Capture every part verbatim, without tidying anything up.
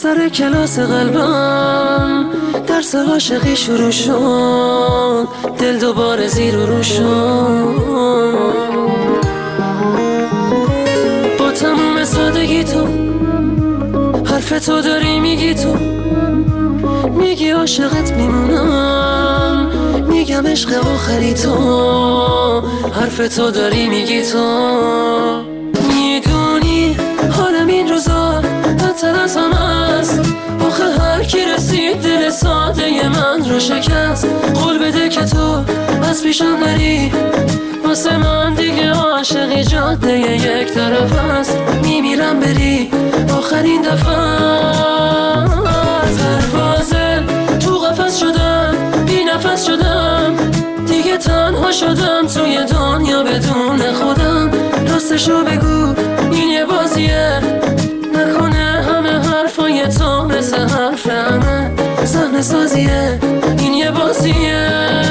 سر کلاس قلبم درس عاشقی شروع شد، دل دوباره زیر و رو شد. با تموم سادگی تو حرف تو داری میگی، تو میگی عاشقت میمونم، میگم عشق آخری تو، حرف تو داری میگی. تو میدونی حالم این روزا بدتر از همه است، آخه هر کی رسید دل ساده من رو شکست. قول بده که تو از پیشم نری، واسه من دیگه عاشقی جاده یک طرف است. میمیرم بری آخرین دفعه، پروازه تو قفس شدم، بی نفس شدم، دیگه تنها شدم توی دنیا بدون خودم. راستشو بگو این یه بازیه، نکنه همه حرفای تو مثل حرف همه صحنه سازیه، این یه بازیه.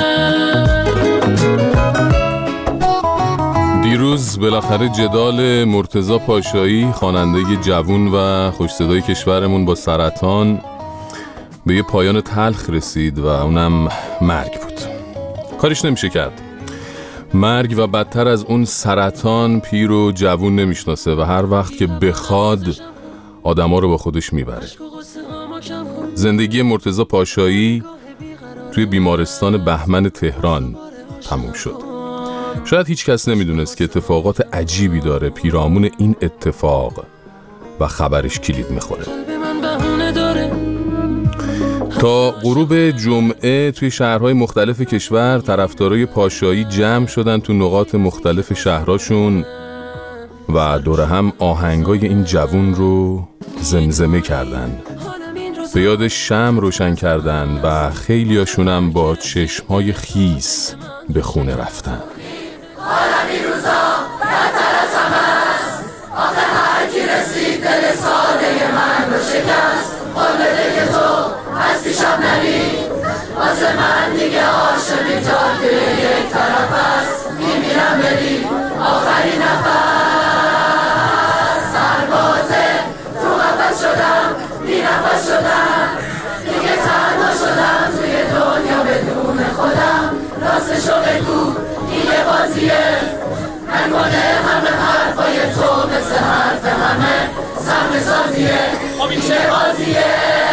دیروز بالاخره جدال مرتضی پاشایی، خواننده جوون و خوش صدای کشورمون، با سرطان به یه پایان تلخ رسید و اونم مرگ بود. کارش نمیشه کرد. مرگ و بدتر از اون سرطان پیر و جوون نمیشناسه و هر وقت که بخواد آدما رو با خودش میبره. زندگی مرتضی پاشایی توی بیمارستان بهمن تهران تموم شد. شاید هیچ کس نمیدونست که اتفاقات عجیبی داره پیرامون این اتفاق و خبرش کلید میخوره. تا غروب جمعه توی شهرهای مختلف کشور طرفدارای پاشایی جمع شدن تو نقاط مختلف شهرهاشون و دور هم آهنگای این جوون رو زمزمه کردن، به یاد شمع روشن کردن و خیلیاشون هم با چشمهای خیس به خونه رفتن. حالم این روزا بدتر از همه است، آخه هر کی رسید دل ساده من رو شکست. قول بده که تو از پیشم نری، واسه من دیگه عاشقی جاده یک طرف است. میمیرم بری آخرین نفس، سربازه تو قفس شدم، بی نفس شدم، دیگه تنها شدم توی دنیا بدون خودم. راستشو بگو این یه بازیه، نکنه همه حرفای تو مثل حرف همه سهم سازیه، این یه بازیه.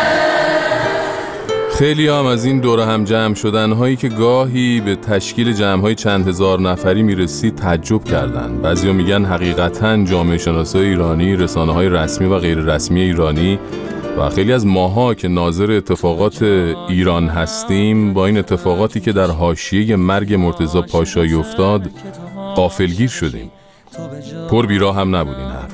خیلی هم از این دور هم جمع شدن هایی که گاهی به تشکیل جمع های چند هزار نفری میرسید تعجب کردن. بعضیا میگن حقیقتاً جامعه شناسای ایرانی، رسانه های رسمی و غیر رسمی ایرانی و خیلی از ماها که ناظر اتفاقات ایران هستیم با این اتفاقاتی که در حاشیه مرگ مرتضی پاشایی افتاد غافلگیر شدیم. پر بیراه هم نبود این حرف.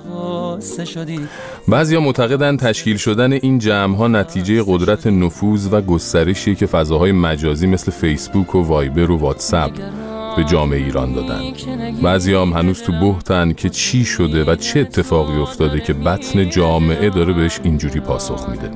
بعضیا معتقدن تشکیل شدن این جمع‌ها نتیجه قدرت نفوذ و گسترشی که فضاهای مجازی مثل فیسبوک و وایبر و واتساپ به جامعه ایران دادن. بعضیا هم هنوز تو بهتن که چی شده و چه اتفاقی افتاده که بطن جامعه داره بهش اینجوری پاسخ میده.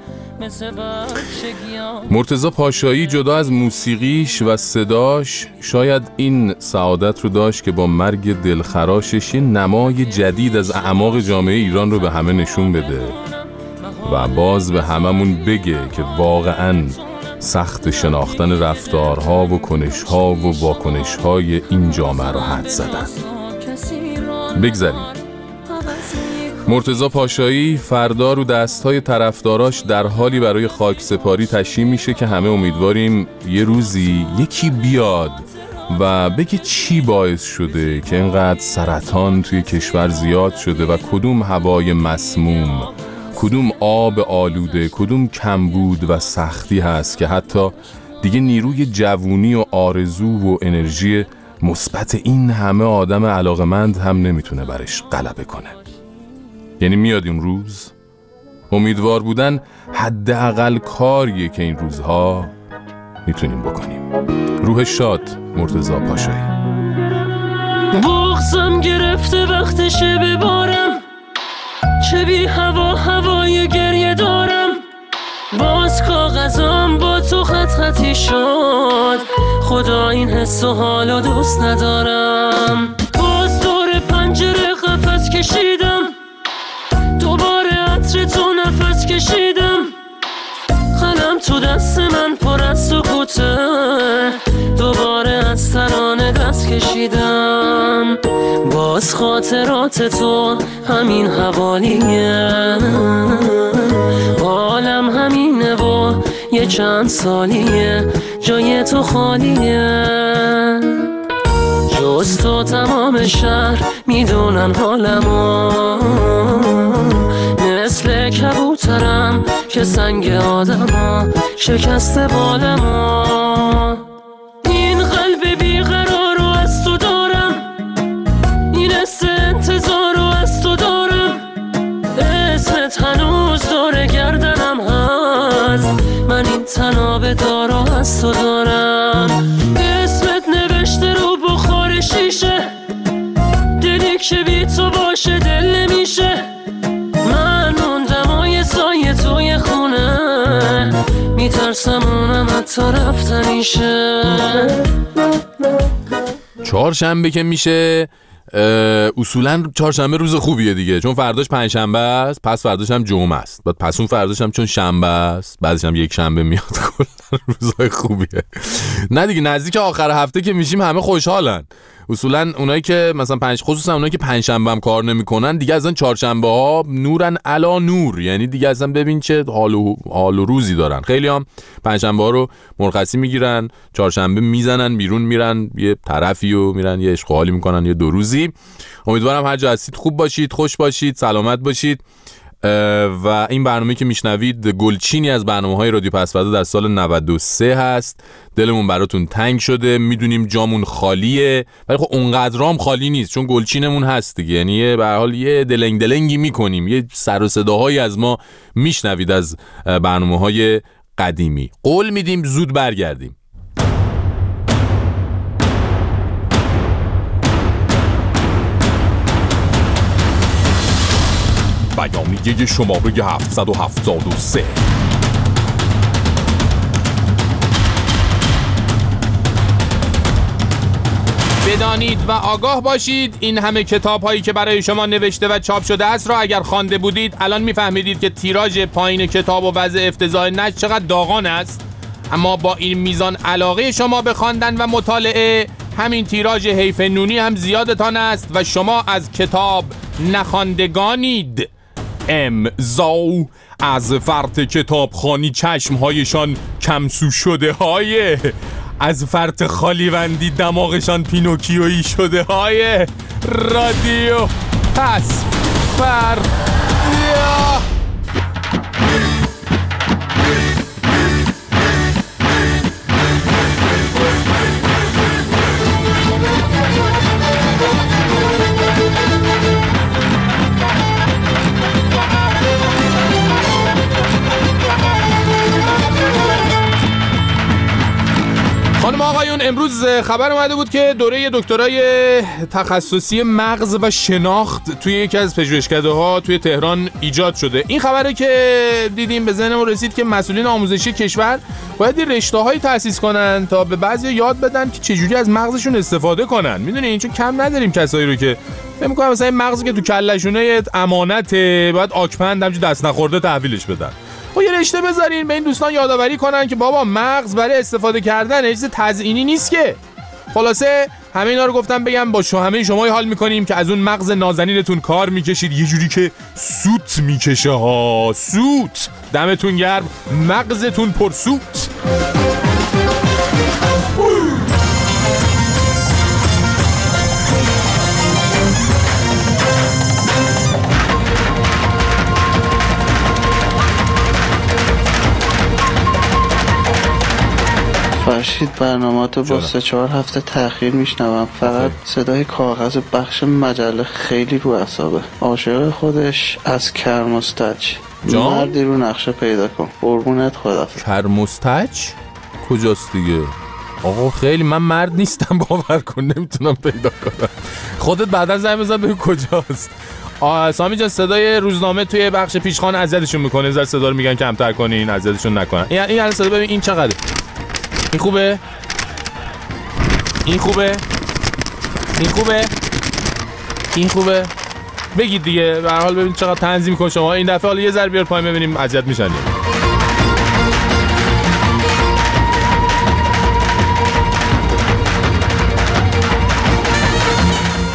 مرتضی پاشایی جدا از موسیقیش و صداش شاید این سعادت رو داشت که با مرگ دلخراشش یه نمای جدید از اعماق جامعه ایران رو به همه نشون بده و باز به هممون بگه که واقعاً سخت شناختن رفتارها و کنشها و واکنشهای این جامعه رو حد زدن. بگذاریم. مرتضی پاشایی فردا رو دستهای طرفداراش در حالی برای خاکسپاری تشییع میشه که همه امیدواریم یه روزی یکی بیاد و بگه چی باعث شده که اینقدر سرطان توی کشور زیاد شده و کدوم هوای مسموم، کدوم آب آلوده، کدوم کمبود و سختی هست که حتی دیگه نیروی جوونی و آرزو و انرژی مثبت این همه آدم علاقمند هم نمیتونه برش غلبه کنه. یعنی میاد این روز؟ امیدوار بودن حداقل کاریه که این روزها میتونیم بکنیم. روح شاد مرتضی پاشایی. بغضم گرفته وقتشه ببارم، چه بی هوا هوای گریه دارم. باز کاغذم با تو خط خطی شد، خدا این حس و حالو دوست ندارم. باز دور پنجره قفس کشیدم، دوباره عطر تو نفس تو دست من پر از سکوته، دوباره از ترانه دست کشیدم، باز خاطرات تو همین حوالیه، حالم همینه و یه چند سالیه جای تو خالیه، جز تو تمام شهر میدونن حالمو، مثل کبوترم که سنگ آدمو شکسته بالمو، این قلب بیقرار رو از تو دارم، این حس انتظار رو از تو دارم، اسمت هنوز دور گردنم هست، من این تناب دارو از تو دارم، اسمت نوشته رو بخار شیشه، دلی که بی تو باشه دل نمیشه، من موندم و یه سایه توی خونه، میترسم اونم حتی رفتنیشه. چهارشنبه که میشه اصولا چهارشنبه روز خوبیه دیگه، چون فرداش پنجشنبه است، پس فرداش هم جمعه است، بعد پس اون فرداش هم چون شنبه است، بعدش هم یک شنبه میاد، کلا روزای خوبیه. نه دیگه نزدیک آخر هفته که میشیم همه خوشحالن. اصولا اونایی که مثلا پنج خصوصا اونایی که پنجشنبه هم کار نمیکنن دیگه اصلا چهارشنبه ها نورن علا نور، یعنی دیگه اصلا ببین چه حال و حال و روزی دارن. خیلی هم پنجشنبه ها رو مرخصی میگیرن، چهارشنبه میزنن بیرون، میرن یه طرفی و میرن یه عشق و حالی میکنن یه دو روزی. امیدوارم هر جا هستید خوب باشید، خوش باشید، سلامت باشید. و این برنامه که میشنوید گلچینی از برنامه‌های رادیو پسوردا در سال نود و سه هست. دلمون براتون تنگ شده، میدونیم جامون خالیه، ولی خب اونقدرام خالی نیست چون گلچینمون هست دیگه، یعنی به هر حال یه دلنگ دلنگی میکنیم، یه سر و صداهایی از ما میشنوید از برنامه‌های قدیمی. قول میدیم زود برگردیم. بیانیه شماره هفتصد و هفتاد و سه. بدانید و آگاه باشید این همه کتاب هایی که برای شما نوشته و چاپ شده است را اگر خوانده بودید الان میفهمیدید که تیراژ پایین کتاب و وضع افتضاح نشر چقدر داغان است، اما با این میزان علاقه شما به خواندن و مطالعه همین تیراژ حیف نونی هم زیادتان است و شما از کتاب نخواندگانید. امضا از فرط کتابخوانی چشمهایشان کمسو شده های، از فرط خالیوندی دماغشان پینوکیویی شده های. رادیو پسوردا. خانم آقایون، امروز خبر اومده بود که دوره دکترای تخصصی مغز و شناخت توی یکی از پژوهشکده‌ها توی تهران ایجاد شده. این خبره که دیدیم به ذهنمون رسید که مسئولین آموزشی کشور باید رشته‌هایی تأسیس کنن تا به بعضی یاد بدن که چجوری از مغزشون استفاده کنن. میدونین چون کم نداریم کسایی رو که فکر می‌کنم مثلا این مغزی که تو کله‌شونه امانته، باید آکپند همچین دست نخورده تحویلش بدن. خب یه رشته بذارین به این دوستان یادآوری کنن که بابا مغز برای استفاده کردن چیز تزیینی نیست که. خلاصه همه اینا رو گفتم بگم با شما همه شما حال میکنیم که از اون مغز نازنینتون کار میکشید یه جوری که سوت میکشه ها، سوت. دمتون گرم، مغزتون پر سوت. فرشید برنامه‌تو با سه چهار هفته تأخیر میشنوم، فقط صدای کاغذ بخش مجله خیلی رو اعصابه. عاشق خودش از کرمستچ. مردی رو نقشه پیدا کن. قربونت خدافظ. کرمستچ کجاست دیگه؟ آقا خیلی من مرد نیستم، باور کن نمیتونم پیدا کنم. خودت بعدا زنگ بزن ببین کجاست. سامی جان صدای روزنامه توی بخش پیشخوان اذیتشون میکنه، زر صدا رو میگن کمتر کنین، اذیتشون نکنن. این این صدا ببین این چقدره. این خوبه؟ این خوبه؟ این خوبه؟ این خوبه؟ بگید دیگه، به هر حال ببین چقدر تنظیم کن شما. این دفعه حالا یه ذره بیار پایین ببینیم اذیت میشن.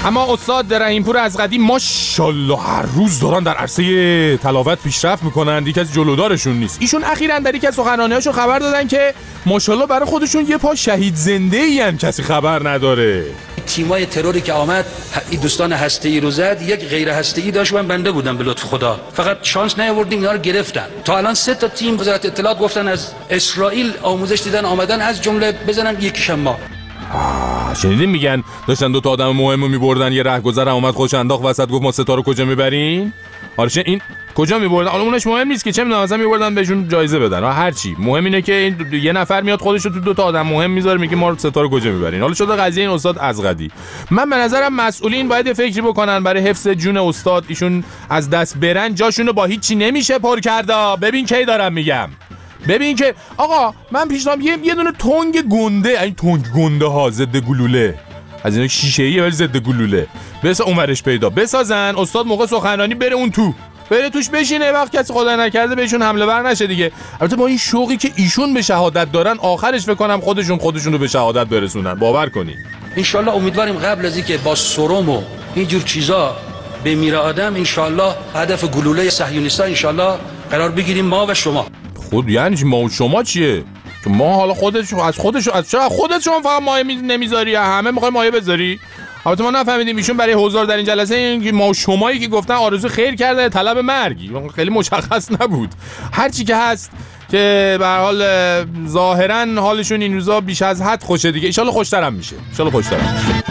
اما استاد رحیمپور از قدیم ماشاءالله هر روز دارن در عرصه تلاوت پیشرفت میکنن، یکی از جلودارشون نیست. ایشون اخیراً در یک از سخنرانی‌هاشون خبر دادن که ماشاءالله برای خودشون یه پا شهید زنده‌ای هم کسی خبر نداره. تیمای تروری که آمد این دوستان هسته‌ای رو زد، یک غیر هسته‌ای داشت من بنده بودم به لطف خدا، فقط شانس نیاوردیم اینا رو گرفتن. تا الان سه تا تیم وزارت اطلاعات گفتن از اسرائیل آموزش دیدن آمدن، از جمله بزنم یکیشم ما. شنیدین میگن داشتن دو تا آدم مهمو میبردن، یه رهگذر اومد خوش انداخت وسط گفت ما ستا رو کجا میبرین؟ آره این کجا میبردن؟ حالا اونش مهم نیست که چه میدونم مثلا میبردن بهشون جایزه بدن، هر چی. مهم اینه که این یه نفر میاد خودش رو تو دو تا آدم مهم میذاره میگه ما ستا رو کجا میبرین. حالا شده قضیه این استاد ازغدی. من به نظرم مسئولین باید یه فکری بکنن برای حفظ جون استاد. ایشون از دست برن جاشون رو با هیچی نمیشه پر کرده. ببین کی دارم میگم، ببین که آقا من پیشنهاد یه یه دونه تنگ گنده، این تنگ گنده ها ضد گلوله، از اینا شیشه‌ایه ولی ضد گلوله، بس اونورش پیدا بسازن. استاد موقع سخنرانی بره اون تو، بره توش بشینه، وقت کسی خدای نکرده بهشون حمله ور نشه دیگه. البته با این شوقی که ایشون به شهادت دارن آخرش فکر کنم خودشون خودشون رو به شهادت برسونن، باور کنین. ان شاء الله امیدواریم قبل از اینکه با سرم و اینجور چیزا بمیره آدم، ان شاء الله هدف گلوله صهیونیست‌ها ان شاء الله قرار بگیریم ما و شما. خود یعنی ما و شما چیه؟ که ما حالا خودش از خودش از چرا خودت شما فقط مایه نمیذاری، همه میخوای مایه بذاری؟ البته ما نفهمیدیم ایشون برای حضار در این جلسه این ما و شمایی که گفتن آرزو خیر کرده طلب مرگی، خیلی مشخص نبود. هر چی که هست که به هر حال ظاهرا حالشون این روزا بیش از حد خوشه دیگه. ان شاء الله خوشترم میشه، ان شاء الله خوشترم میشه.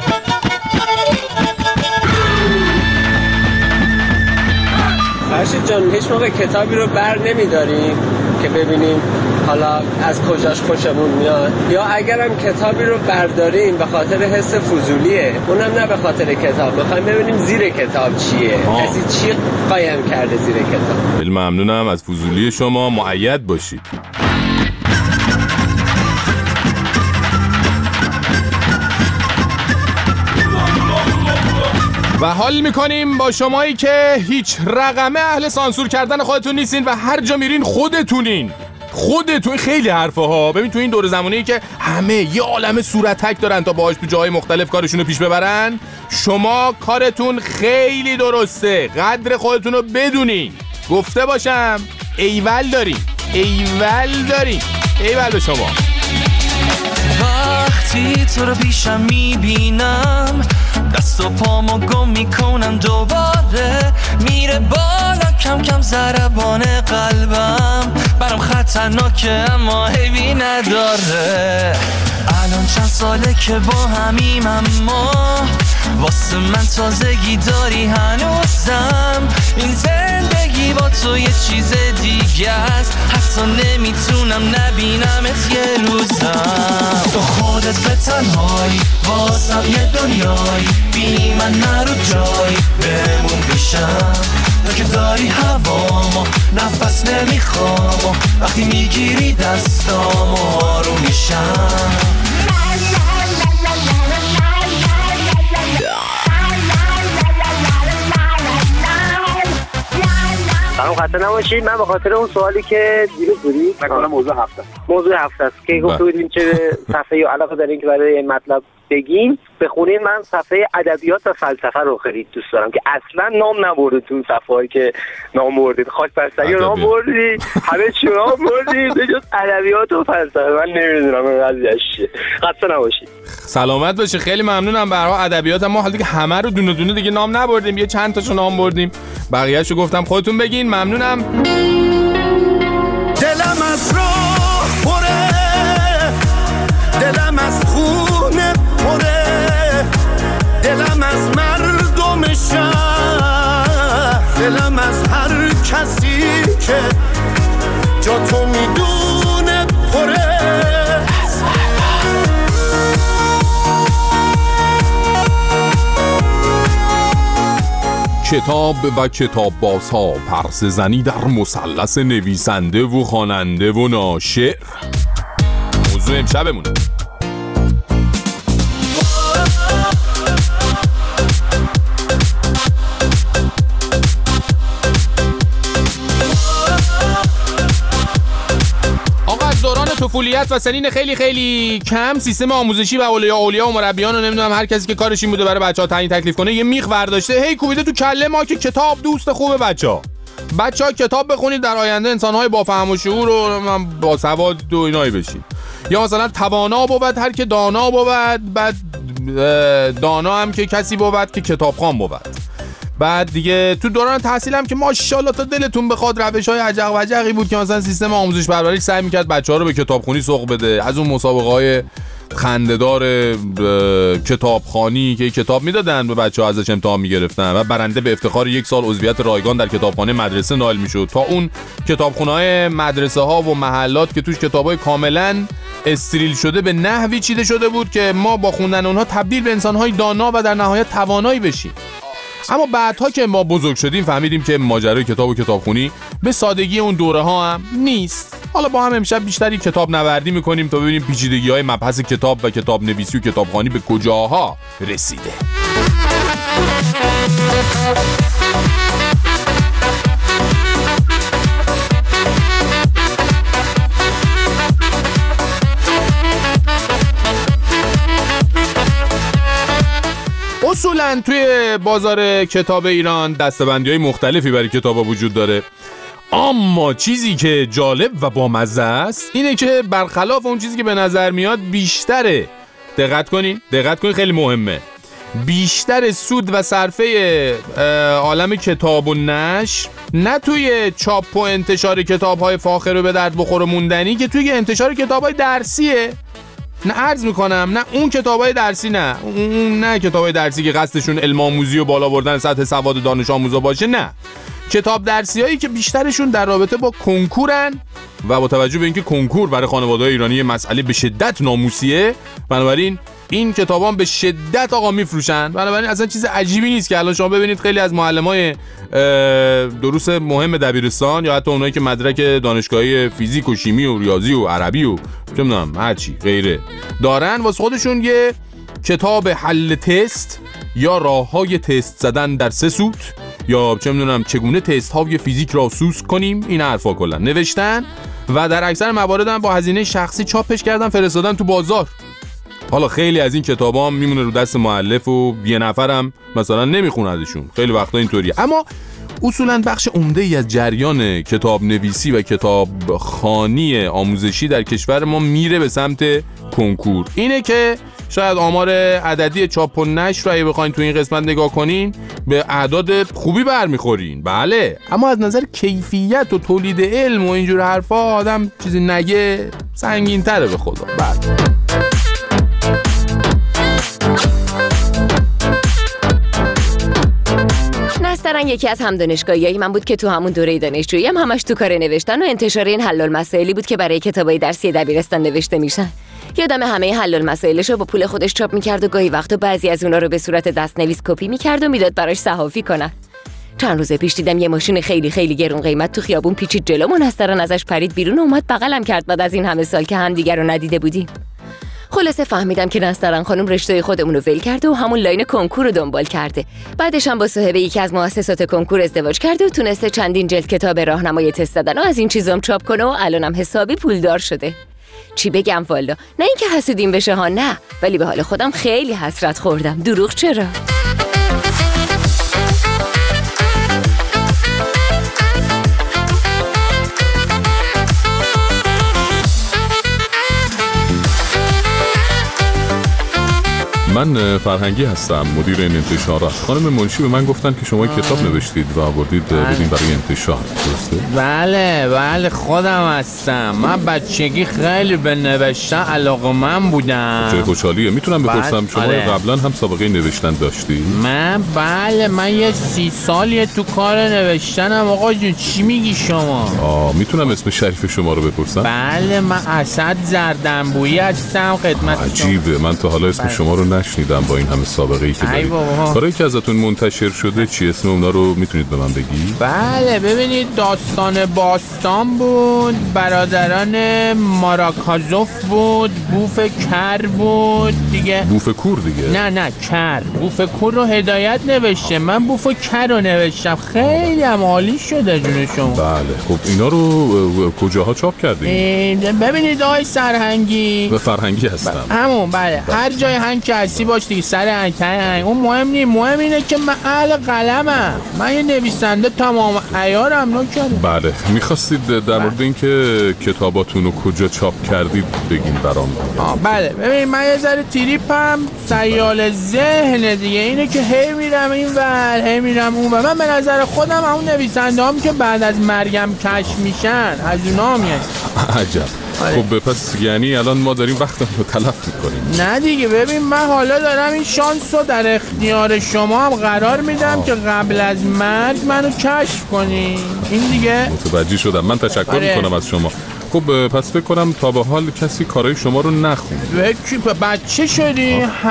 فرشید جان هیچ موقع کتابی رو بر نمیداریم که ببینیم حالا از کجاش خوشمون میاد، یا اگرم کتابی رو برداریم به خاطر حس فضولیه، اونم نه به خاطر کتاب، میخوایم ببینیم زیر کتاب چیه، آه. کسی چی قایم کرده زیر کتاب. خیلی ممنونم از فضولی شما، مؤید باشید. و حال میکنیم با شمایی که هیچ رقمه اهل سانسور کردن خودتون نیستین و هر جا میرین خودتونین خودتون. خیلی حرفه ها. ببین تو این دور زمانی که همه یه عالمه صورتک دارن تا باهاش تو جاهای مختلف کارشون رو پیش ببرن، شما کارتون خیلی درسته، قدر خودتون رو بدونین. گفته باشم ایول دارین، ایول دارین، ایول به شما. وقتی تو رو پیشم میبینم دست و پامو گم میکنم دوباره، میره بالا کم کم ضربان قلبم، برام خطرناکه اما حیبی نداره. الان چند ساله که با همیم اما واسه من تازگی داری هنوزم. این زندگی با تو یه چیز دیگه است، حتی نمیتونم نبینمت یه روزم. تو خودت به تنهایی واسم یه دنیایی، بی من نرو جایی بمون پیشم. تو که داری هوامو نفس نمیخوام، وقتی میگیری دستامو آروم میشم. برام خسته نباشید. من به خاطر اون سوالی که دیروز بودید مثلا موضوع هفته موضوع هفته است که گفته بودیم چه صفحه یا علاقه دارین که برای این مطلب بگین بخونین. من صفحه ادبیات و فلسفه رو خیلی دوست دارم که اصلا نام نبردید تو صفحه‌ای که نام بردید. خاک بستری نام بردید، همه چی نام بردید به جز ادبیات و فلسفه. من نمیدونم این قضیه چیه. خسته نباشید. سلامت باشه. خیلی ممنونم. به هر حال ادبیات ما حالا دیگه همه رو دونه دونه دیگه نام نبردیم، یه چند تاشو نام بردیم، بقیه‌اشو گفتم خودتون بگین. ممنونم. دلم از راه پره، دلم از خونه پره، دلم از مردم شهر، دلم از هر کسی که جا تو میدونه پره. کتاب و کتاب بازها، پرسه زنی در مثلث نویسنده و خواننده و ناشر، موضوع امشبمونه. آقا از دوران طفولیت و سنین خیلی خیلی کم سیستم آموزشی و اولیا اولیا و مربیان و نمیدونم هر کسی که کارش این بوده برای بچه‌ها تعیین تکلیف کنه یه میخ برداشته هی کوبیده تو کله ما که کتاب دوست خوبه بچه‌ها. بچه‌ها کتاب بخونید در آینده انسان‌های با فهم و شعور و با سواد و اینایی بشید. یا مثلا توانا بود هر که دانا بود، بعد دانا هم که کسی بود که کتابخوان بود. بعد دیگه تو دوران تحصیل هم که ماشاءالله تا دلتون بخواد روش‌های عجق و عجقی بود که مثلا سیستم آموزش پرورش سعی می‌کرد بچه‌ها رو به کتابخونی سوق بده. از اون مسابقه‌های خنده‌دار کتابخوانی که کتاب میدادن به بچه‌ها ازش امتحان می‌گرفتن و برنده به افتخار یک سال عضویت رایگان در کتابخانه مدرسه نائل می‌شد، تا اون کتابخونه‌های مدرسه‌ها و محلات که توش کتابای کاملاً استریل شده به نحوی چیده شده بود که ما با خوندن اونها تبدیل به انسان‌های دانا و در نهایت توانایی بشیم. اما بعدها که ما بزرگ شدیم فهمیدیم که ماجرای کتاب و کتابخونی به سادگی اون دوره ها هم نیست. حالا با هم امشب بیشتری کتاب نوردی میکنیم تا ببینیم پیچیدگی های مبحث کتاب و کتاب نویسی و کتابخوانی به کجاها رسیده. اصولاً توی بازار کتاب ایران دسته‌بندی‌های مختلفی برای کتابا وجود داره، اما چیزی که جالب و بامزه است اینه که برخلاف اون چیزی که به نظر میاد بیشتره، دقت کنین دقت کنین خیلی مهمه، بیشتر سود و صرفه عالم کتاب و نشر نه توی چاپ و انتشار کتاب‌های فاخر و به درد بخور و موندنی که توی انتشار کتاب‌های درسیه. نه عرض میکنم نه اون کتابای درسی، نه اون نه کتابای درسی که قصدشون علم آموزی و بالا بردن سطح سواد دانش آموزا باشه، نه کتاب درسی هایی که بیشترشون در رابطه با کنکورن و با توجه به اینکه کنکور برای خانواده‌های ایرانی مسئله به شدت ناموسیه، بنابراین این کتابان به شدت آقا میفروشن. بنابراین اصلا چیز عجیبی نیست که الان شما ببینید خیلی از معلمای دروس مهم دبیرستان یا حتی اونایی که مدرک دانشگاهی فیزیک و شیمی و ریاضی و عربی و چه می‌دونم هر چی غیره دارن واسه خودشون یه کتاب حل تست یا راههای تست زدن در سه سوت یا چه می‌دونم چگونه تست های فیزیک را سوسک کنیم، این حرفا کلا نوشتن و در اکثر موارد هم با هزینه شخصی چاپش کردن فرستادن تو بازار. حالا خیلی از این کتابا هم میمونه رو دست مؤلف و یه نفرم مثلا نمیخوندشون، خیلی وقتا اینطوریه. اما اصولا بخش عمده ای از جریان کتاب نویسی و کتاب خوانی آموزشی در کشور ما میره به سمت کنکور. اینه که شاید آمار عددی چاپ و نشر رو اگه بخواین تو این قسمت نگاه کنین به اعداد خوبی برمیخورین، بله، اما از نظر کیفیت و تولید علم و اینجور حرفا آدم چیزی نگه سنگین تره به خدا. بله نسترن یکی از همدانشگاهیای من بود که تو همون دوره دانشجویی هم همش تو کار نوشتن و انتشار این حل المسائلی بود که برای کتابای درسی دبیرستان نوشته میشن. یادم همه حل المسائلش رو با پول خودش چاپ میکرد و گاهی وقتا بعضی از اونا رو به صورت دستنویس کپی میکرد و میداد براش صحافی کنن. چند روز پیش دیدم یه ماشین خیلی خیلی گرون قیمت تو خیابون پیچید جلومون، نسترن ازش پرید بیرون و اومد بغلم کرد بعد از این همه سال که همدیگه رو ندیده بودیم. خلاصه فهمیدم که نسترن خانم رشته خودمون رو ول کرده و همون لاین کنکور رو دنبال کرده. بعدش هم با صاحب یکی از مؤسسات کنکور ازدواج کرده و تونسته چندین جلد کتاب راهنمای تست دادن و از این چیزام چاپ کنه و الانم حسابی پولدار شده. چی بگم والا، نه اینکه حسودیم بشه ها، نه، ولی به حال خودم خیلی حسرت خوردم. دروغ چرا؟ من فرهنگی هستم، مدیر این انتشارات. خانم منشی به من گفتن که شما کتاب نوشتید و آوردید بدین برای انتشار، درسته؟ بله بله خودم هستم. من بچگی خیلی به نوشتن علاقه‌مند بودم. چه خوشحالیه. میتونم بپرسم شما آره. قبلا هم سابقه نوشتن داشتی؟ من بله من یه سی سالیه تو کار نوشتنم. آقا جون چی میگی شما؟ آه میتونم اسم شریف شما رو بپرسم؟ بله من اسد زردنبویی هستم خدمت. عجیبه، من تا حالا اسم بله. شما رو نشنیدم. نشنیدم با این همه سابقه ای که دارید. کارهایی که ازتون منتشر شده چی اسم اونا رو میتونید به من بگی؟ بله ببینید داستان باستان بود، برادران ماراکازوف بود، بوف کر بود دیگه. بوف کور دیگه؟ نه نه کر. بوف کور رو هدایت نوشته، من بوف کر رو نوشتم. خیلی هم عالی شده جون شما. بله خب اینا رو کجاها چاپ کردین؟ ببینید آقای سرهنگی. به فرهنگی هستم. همون بله. بله هر جای هنگ که هستی باش دیگه، سرهنگ هنگ اون مهم نیست، مهم اینه که من اهل قلمم، من یه نویسنده تمام عیارم نکردم. بله میخواستید در مورد اینکه کتاباتون رو کجا چاپ کردید بگین برام. بله ببین من یه ذره تریپم سیال ذهن دیگه اینه که هی میرم این ور هی میرم اون ور. من به نظر خودم اون نویسنده هم که بعد از مرگم کشف میشن از اونا میاد. عجب. خب پس یعنی الان ما داریم وقتمون رو تلف میکنیم. نه دیگه ببین من حالا دارم این شانس رو در اختیار شما هم قرار میدم آه. که قبل از مرگ منو کشف کنی. این دیگه متوجه شدم. من تشکر آره. میکنم از شما. خب پس فکر کنم تا به حال کسی کارهای شما رو نخونده. بچه شدی؟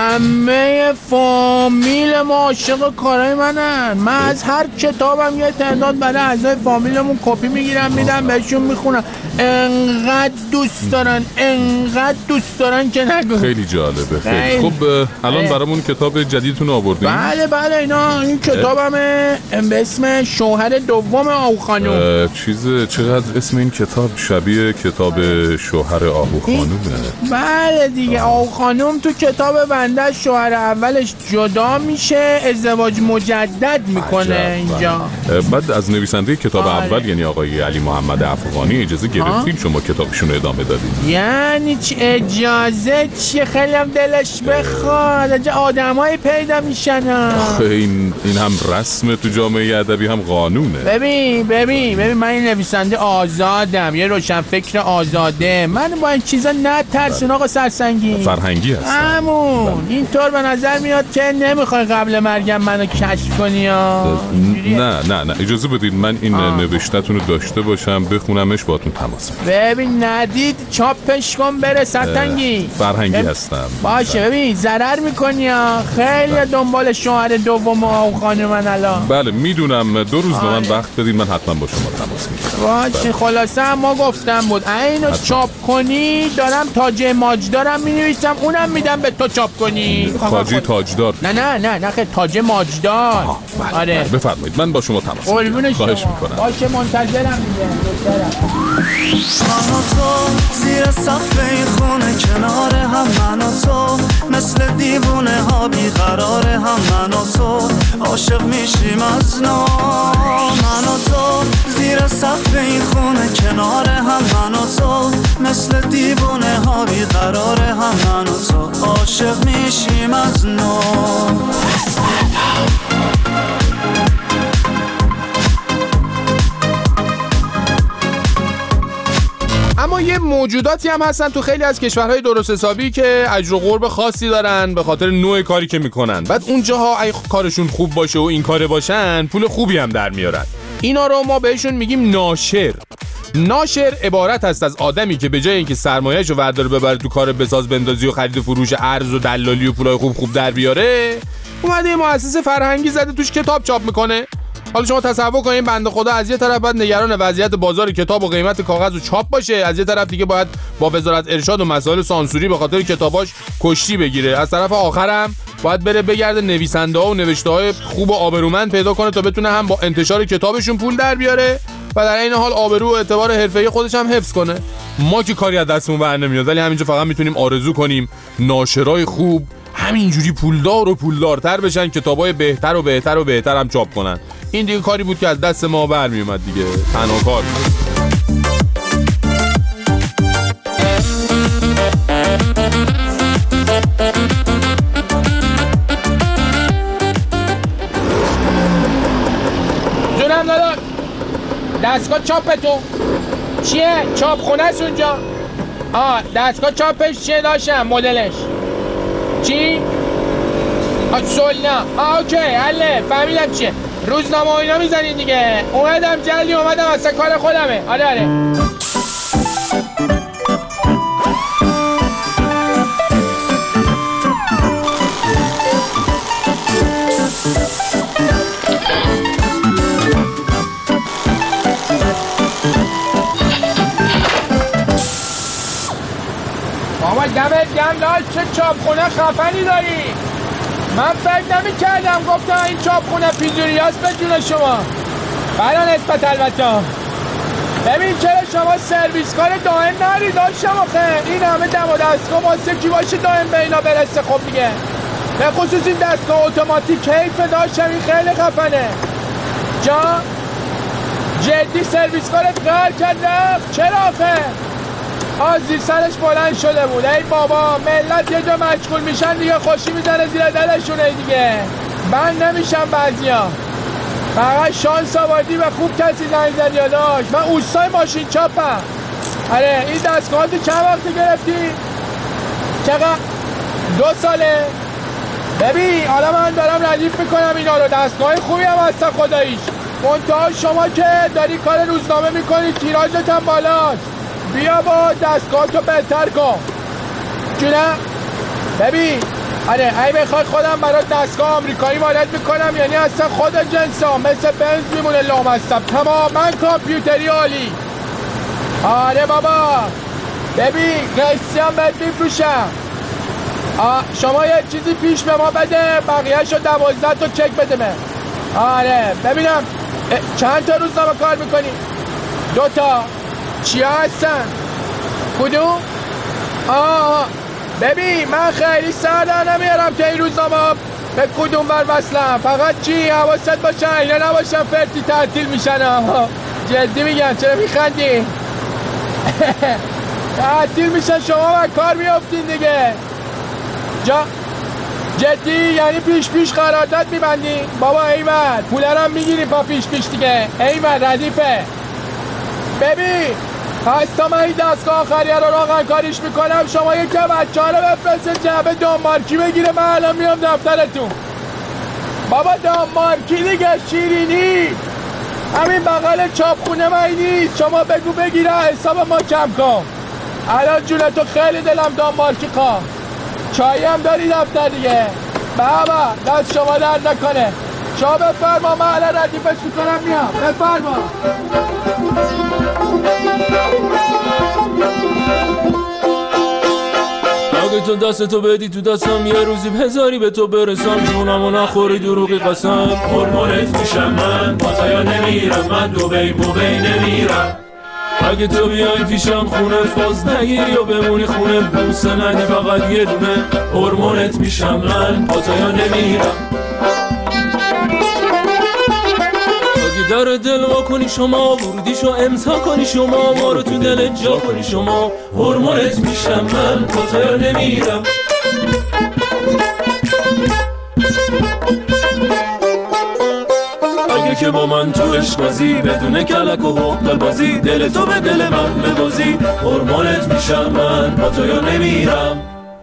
همه فامیل ما عاشق کارهای منن. من از هر کتابم یه تعداد برای اعضای فامیلمون کپی میگیرم میدم بهشون میخونم. انقدر دوست دارن انقدر دوست دارن که نگو. خیلی جالبه. خیلی خب الان برامون کتاب جدیدتون آوردین؟ بله بله اینا این کتابمه به اسم شوهر دوم آهو خانوم. چیز چقدر اسم این کتاب شبیه کتاب شوهر آهو خانومه. بله دیگه آهو خانوم تو کتاب بنده شوهر اولش جدا میشه، ازدواج مجدد میکنه اینجا. بعد از نویسنده کتاب آه. اول یعنی آقای علی محمد افغانی اجازه گرفتین شما کتابشون رو ادامه دادین؟ یعنی چی اجازه چیه؟ خیلی هم دلش بخواد اینجا آدمایی پیدا میشن. آخه این این هم رسم تو جامعه ادبی هم قانونه. ببین ببین ببین من این نویسنده آزادم، یه روشن فکر آزاده، من با این چیزا نترسون آقا سرسنگی. فرهنگی هستم. همون اینطور به نظر میاد که نمیخوای قبل مرگم منو کشف کنی یا نه نه نه اجازه بدید من این نوشته‌تون رو داشته باشم بخونمش باهاتون تماس بگیرم. ببین ندید چاپش کن بره سرتنگی. فرهنگی هستم. باشه ببین ضرر میکنی ها. خیلی دنبال شوهر دوم آهو خانم من الان. بله میدونم دو روز به من وقت بدید من حتما با شما تماس میگیرم. باشه خلاصه ما گفتم بود اینو چاپ کنی دارم تاج ماجدارم مینویسم اونم میدم به تو چاپ کنی. تاج تاجدار؟ نه نه نه نه خیلی تاج ماجدار. بله. آره بفرمایید من با شما تماس میگیرم. خواهش میکنم. باشه منتظرم دیگه. من و تو زیر سقف این خونه کنار هم، من و تو مثل دیوونه ها بیقرار هم، من و تو عاشق میشیم از نو. من و تو زیر سقف این خونه کنار هم، من و تو مثل دیوونه ها بیقرار هم، من و تو عاشق میشیم از نو. اما یه موجوداتی هم هستن تو خیلی از کشورهای درست حسابی که اجر و قرب خاصی دارن به خاطر نوع کاری که میکنن. بعد اونجاها اگه کارشون خوب باشه و این کاره باشن پول خوبی هم در میارن. اینا رو ما بهشون میگیم ناشر. ناشر عبارت هست از آدمی که به جای اینکه سرمایه‌اش رو ورداره ببره تو کار بساز بندازی و خرید و فروش ارز و دلالی و پولای خوب خوب در بیاره، اومده یه مؤسسه فرهنگی زده توش کتاب چاپ میکنه. حالا شما تصور کنید بنده خدا از یه طرف باید نگران وضعیت بازار کتاب و قیمت کاغذ و چاپ باشه، از یه طرف دیگه باید با وزارت ارشاد و مسائل سانسوری به خاطر کتاباش کشتی بگیره، از طرف آخرم باید بره بگرده نویسنده‌ها و نوشته‌های خوب و آبرومند پیدا کنه تا بتونه هم با انتشار کتابشون پول در بیاره و در این حال آبرو و اعتبار حرفه‌ای خودش هم حفظ کنه. ما که کاری از دستمون بر نمیاد، ولی همینجا فقط میتونیم آرزو کنیم ناشرای خوب همینجوری پولدار و پولدارتر بشن، کتابای بهتر و بهتر و بهتر هم چاپ کنن. این دیگه کاری بود که از دست ما برمی اومد دیگه، تنها کار بود. جونم داداش دستگاه چاپتون چیه؟ چاپ خونه است اونجا؟ آه دستگاه چاپش چیه داشتم مدلش؟ چی؟ آه سولنا. آه اوکی حله فهمیدم چیه. روزنامه و اینا میزنین دیگه. اومدم جلدی اومدم اصلا کار خودمه. آره آره دمت گرم لاش، چه چاپخونه خفنی داری. من فکر نمی کردم، گفتم این چاپخونه پیزوریاست به جون شما. برای نسبت البته. ببین چرا شما سرویس کار دائم نری داشتم آخه. این همه دم و دستگاه واسه کی باشه دائم به اینا برسه. خب دیگه به خصوص این دستگاه اتوماتیک کیف داشتم، این خیلی خفنه. جا جدی سرویس کارت قهر کرد رفت. چرا آخه؟ آزی سرش بلند شده بود. ای بابا ملت یه جا مشغول میشن دیگه خوشی میزنه زیر دلشونه دیگه. من نمیشم بعضیا. فقط شانس آوردی و خوب کسی زنگ زدی یا داشت. من اوستای ماشین چاپم. آره این دستگاهاتو چند وقت گرفتی؟ چقدر؟ دو ساله؟ ببین حالا من دارم ردیف میکنم اینا رو. دستگاه خوبی هم هستن خداییش. منتها شما که داری کار روزنامه میکنی تیراژت هم بالاست. بیا با دستگاهتو بهتر کن. جونه؟ ببین آره ای بخوای خودم برات دستگاه آمریکایی وارد میکنم، یعنی اصلا خود جنسا مثل بنز میمونه لامصب تماما کامپیوتری عالی. آره بابا ببین قسطی هم بهت میفروشم. شما یه چیزی پیش به ما بده، بقیه‌شو دوازده تا چک بده من. آره ببینم چند تا روزنامه کار میکنی؟ دوتا. چیا هستن؟ کدوم؟ آه ببین من خیلی سر در نمیارم که این روزنامه به کدوم بر وصلم. فقط چی حواست باشه اینا نباشن فرتی تعطیل میشن. جدی میگم چرا میخندی؟ تعطیل میشن شما و کار میافتین دیگه. جا جدی یعنی پیش پیش قرارداد میبندی؟ بابا ایول پولرم میگیری پا پیش پیش دیگه. ایول ردیفه. ببین پس تا من این دستگاه آخریه رو راقن کاریش میکنم، شما یکی بچه ها رو بفرست جعبه دانمارکی بگیره. من الان میام دفترتون. بابا دانمارکی دیگه شیرینی همین بغل چاپخونه من نیست. شما بگو بگیره حساب ما کم کن. الان جونتو خیلی دلم دانمارکی خواست. چایی هم داری دفتر دیگه. بابا دست شما درد نکنه. شما بفرما من الان ردیفش میکنم میام. بفرما. اگه تو دستتو بدی تو دستم یه روزی بذاری به تو برسم، جونمو نخوری دروغی قسم. هرمونت میشم من پاتایا نمیرم، من دوبی موبی نمیرم. اگه تو بیای پیشم خونه فاز نگیری و بمونی خونه بوسه ندی فقط یه دونه. هرمونت میشم من پاتایا نمیرم. در دل ما کنی شما، ورودیشو امضا کنی شما، ما رو تو دل جا کنی شما. هرمونت میشم من پاتایا نمیرم. اگه که با من تو عشق بازی بدون کلک و حقل بازی، دل تو به دل من ببازی. هرمونت میشم من پاتایا نمیرم.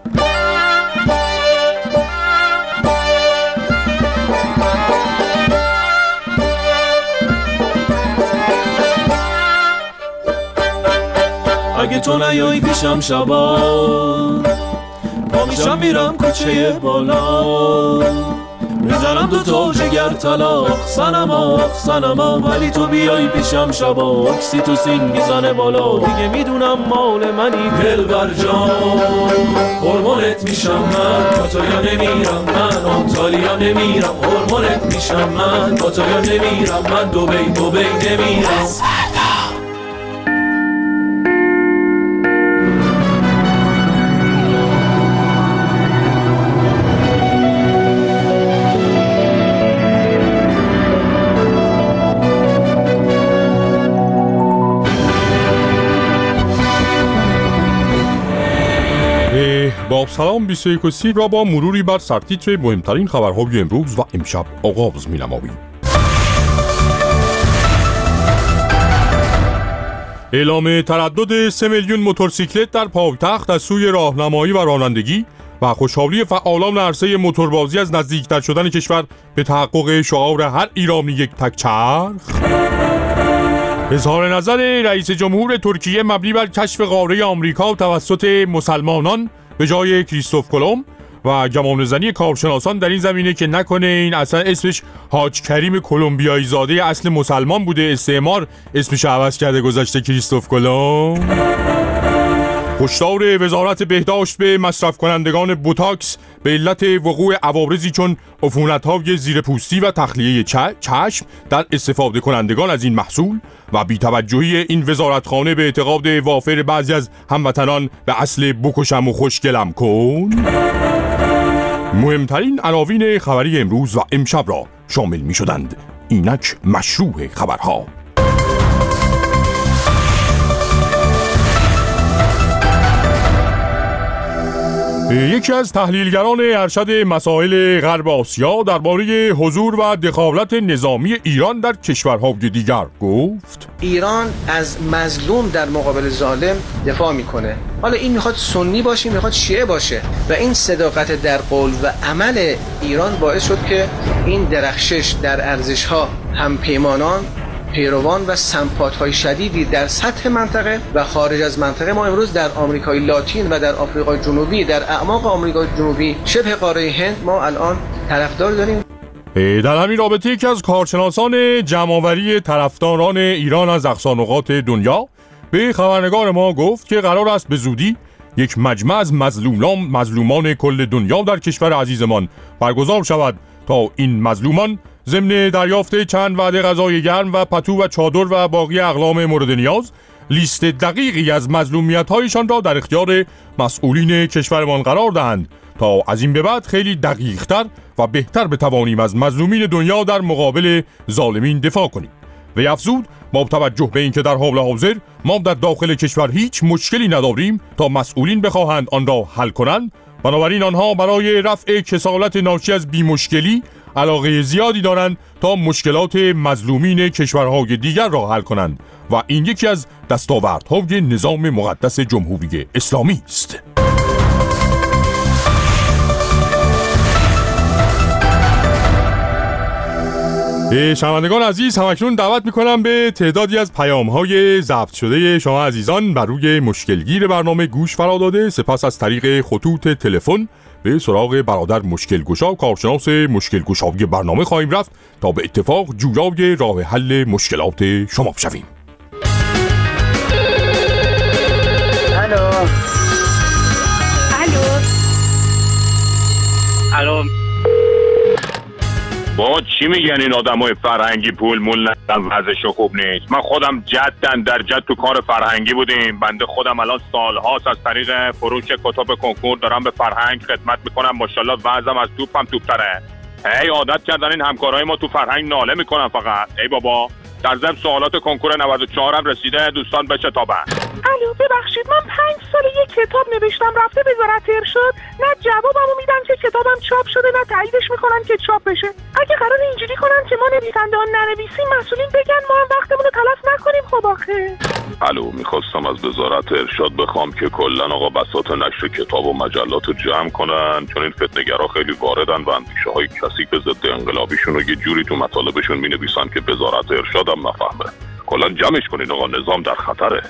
اگه تو نیایی پیشم شبا، پا میشم میرم کوچه بالا، میزنم دو تا جگر طلاق سنما سنما. ولی تو بیایی پیشم شبا، اکسیتوسین میزنه بالا. دیگه میدونم مال منی دلبر جان. هرمونت میشم من پاتایا نمیرم، من آنتالیا نمیرم. هرمونت میشم من پاتایا نمیرم، من دوبی دوبی نمیرم. با سلام بیست و یک و سی را با مروری بر سرتیتر مهمترین خبرهای امروز و امشب آغاز می‌نماییم. اعلام تردد سه میلیون موتورسیکلت در پایتخت از سوی راهنمایی و رانندگی و خوشحالی فعالان عرصه موتوربازی از نزدیکتر شدن کشور به تحقق شعار هر ایرانی یک تک چرخ. اظهار نظر رئیس جمهور ترکیه مبنی بر کشف قاره آمریکا توسط مسلمانان به جای کریستوف کلمب و گمانه‌زنی کارشناسان در این زمینه که نکنه این اصلا اسمش حاج کریم کلمبیایی زاده اصل مسلمان بوده، استعمار اسمش عوض کرده گذاشته کریستوف کلمب. هشدار وزارت بهداشت به مصرف کنندگان بوتاکس به علت وقوع عوارضی چون عفونت‌های زیرپوستی و تخلیه چشم در استفاده کنندگان از این محصول و بی‌توجهی این وزارتخانه به اعتقاد وافر بعضی از هموطنان به اصل بکشم و خوشگلم کن. مهمترین عناوین خبری امروز و امشب را شامل می شدند. اینک مشروع خبرها. یکی از تحلیلگران ارشد مسائل غرب آسیا درباره حضور و دخالت نظامی ایران در کشورهای دیگر گفت: ایران از مظلوم در مقابل ظالم دفاع میکنه. حالا این میخواد سنی باشه، میخواد شیعه باشه و این صداقت در قول و عمل ایران باعث شد که این درخشش در ارزش‌ها همپیمانان، پیروان و سمپات‌های شدیدی در سطح منطقه و خارج از منطقه ما امروز در آمریکای لاتین و در آفریقای جنوبی، در اعماق آمریکای جنوبی، شبه قاره هند ما الان طرفدار داریم. در همین رابطه یکی از کارشناسان جمع‌آوری طرفداران ایران از اقصا نقاط دنیا به خبرنگار ما گفت که قرار است به زودی یک مجمع از مظلومان مظلومان کل دنیا در کشور عزیزمان برگزار شود تا این مظلومان ضمن دریافت چند وعده غذای گرم و پتو و چادر و باقی اقلام مورد نیاز لیست دقیقی از مظلومیت‌هایشان را در اختیار مسئولین کشورمان قرار دهند تا از این به بعد خیلی دقیق‌تر و بهتر بتوانیم از مظلومین دنیا در مقابل ظالمین دفاع کنیم. و افزود با توجه به اینکه در حال حاضر ما در داخل کشور هیچ مشکلی نداریم تا مسئولین بخواهند آن را حل کنند، بنابراین آنها برای رفع کسالت ناشی از بی‌مشکلی علاقه زیادی دارند تا مشکلات مظلومین کشورهای دیگر را حل کنند و این یکی از دستاوردهای نظام مقدس جمهوری اسلامی است. شنوندگان عزیز، همکنون دعوت میکنم به تعدادی از پیام‌های ضبط شده شما عزیزان بر روی مشکلگیر برنامه گوش فرا داده، سپس از طریق خطوط تلفن به سراغ برادر مشکلگشا کارشناس مشکلگشایی برنامه خواهیم رفت تا به اتفاق جویای راه حل مشکلات شما بشویم. الو الو الو با چی میگن این آدمای فرهنگی پول مول ندن وضعش خوب نیست؟ من خودم جدن در جد تو کار فرهنگی بودیم. بنده خودم الان سالهاست از طریق فروش کتاب کنکور دارم به فرهنگ خدمت میکنم. ماشاءالله وضعم از توپم توپتره. هی عادت کردن این همکارای ما تو فرهنگ ناله میکنن فقط. ای بابا در ضمن سوالات کنکور نود و چهار هم رسیده، دوستان بشتابن. الو ببخشید، من پنج سال یک کتاب نوشتم رفته وزارت ارشاد، نه جوابمو میدن که کتابم چاپ شده نه تاییدش میکنن که چاپ بشه. اگه قرار اینجوری کنن که ما نویسنده ها ننویسیم، مسئولین بگن ما هم وقتمون رو تلف نکنیم. خب آخه الو میخواستم از وزارت ارشاد بخوام که کلا آقا بساط نشر کتاب و مجلات رو جمع کنن، چون این فتنه‌گرا خیلی واردن و اندیشه های کثیف ضد انقلابیشون رو یه جوری تو مطالبشون مینویسن که وزارت ارشاد هم نفهمه. کلا جمعش کنین آقا، نظام در خطره.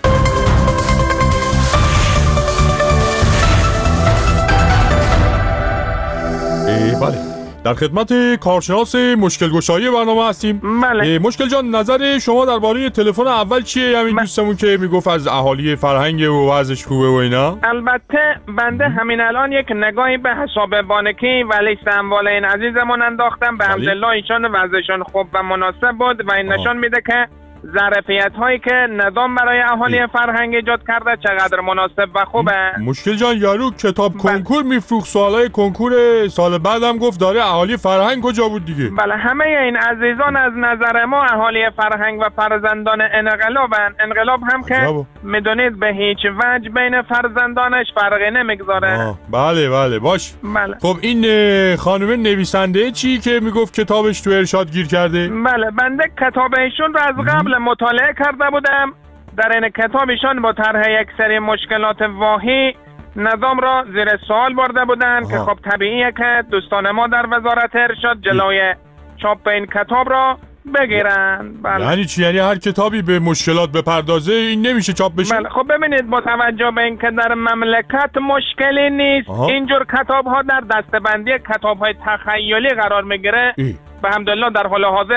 بله، در خدمت کارشناس مشکلگشایی برنامه هستیم. بله. مشکل جان، نظر شما درباره تلفن اول چیه؟ همین بله. دوستمون که میگفت از اهالی فرهنگ و وضعش خوبه و اینا. البته بنده همین الان یک نگاهی به حساب بانکی و لیست اموال این عزیزمون انداختم. به حمدالله ایشان وضعشون خوب و مناسب بود و این نشان میده که ظرفیت هایی که نظام برای اهالی فرهنگ ایجاد کرده چقدر مناسب و خوبه. مشکل جان، یارو کتاب کنکور میفروخت، سوالای کنکور سال بعدم گفت داره اهالی فرهنگ کجا بود دیگه؟ بله، همه این عزیزان از نظر ما اهالی فرهنگ و فرزندان انقلابن. انقلاب هم که میدونید به هیچ وجه بین فرزندانش فرقی نمیگذاره. بله بله باش. بله. خب این خانم نویسنده چی که میگفت کتابش تو ارشاد گیر کرده؟ بله، بنده کتاب ایشون رو از قبل مطالعه کرده بودم. در این کتاب ایشان با طرح یک سری مشکلات واهی نظام را زیر سوال برده بودن که خب طبیعیه که دوستان ما در وزارت ارشاد جلوی چاپ این کتاب را بگیرن. بله. یعنی چی؟ یعنی هر کتابی به مشکلات بپردازه این نمیشه چاپ بشه؟ بله. خب ببینید، با توجه به اینکه در مملکت مشکلی نیست، آها. اینجور کتاب ها در دسته‌بندی کتاب های تخیلی قرار میگیره. به حمدالله در حال حاضر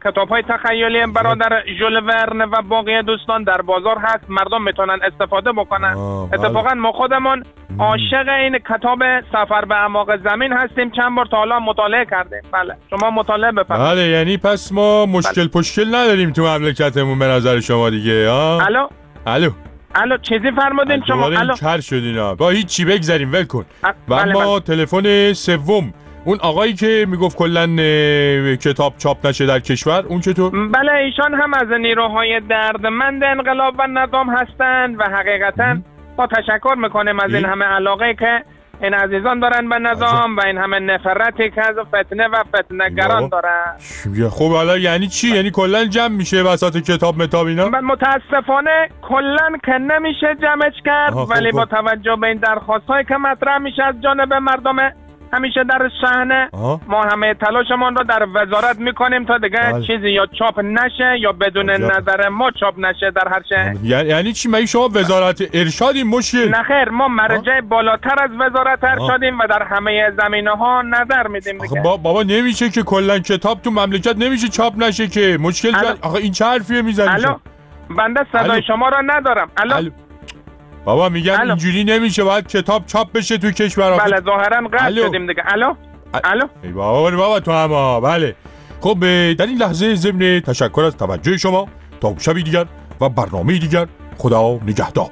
کتاب‌های تخیلی برادر ژول ورن و باقی دوستان در بازار هست، مردم میتونن استفاده بکنن. اتفاقا ما خودمون عاشق این کتاب سفر به اعماق زمین هستیم، چند بار تا حالا مطالعه کردیم. بله شما مطالعه بفرمایید. بله یعنی پس ما مشکل پشکل نداریم تو مملکتمون به نظر شما دیگه ها؟ الو الو الو چیزی فرمودین شما؟ الو کر شدین ها. با هیچ چی بگذاریم ول کن. و بله اما تلفن سوم، اون آقایی که میگفت کلن کتاب چاپ نشه در کشور، اون چطور؟ بله ایشان هم از نیروهای دردمند انقلاب و نظام هستند و حقیقتا با تشکر میکنیم از این همه علاقه که این عزیزان دارن به نظام و این همه نفرتی که از فتنه و فتنه‌گران دارن. خب حالا یعنی چی؟ یعنی کلن جمع میشه وسط کتاب متاب اینا؟ متاسفانه کلن که نمیشه جمعش کرد، ولی با توجه به این درخواست‌هایی که مطرح میشه از جانب مردم همیشه در صحنه، ما همه تلاشمون رو در وزارت میکنیم تا دیگه بله. چیزی یا چاپ نشه یا بدون عجب. نظر ما چاپ نشه در هر شهر. یعنی یعنی چی؟ مگه شما وزارت ارشادی؟ مشکل نه خیر، ما مرجع بالاتر از وزارت ارشادیم و در همه زمینه‌ها نظر میدیم دیگه. با بابا نمیشه که کلا کتاب تو مملکت نمیشه چاپ نشه که، مشکل جا... آخه این چه حرفیه میزنی؟ الو بنده صدای شما رو ندارم. الو, الو. بابا میگن الو. اینجوری نمیشه، باید کتاب چاپ بشه تو کشور. بله ظاهرا قطع شدیم دیگه. الو الو ای بابا بابا تو هم. بله خب در این لحظه ضمن تشکر از توجه شما، تا شبی دیگر و برنامه دیگر خدا نگهدار.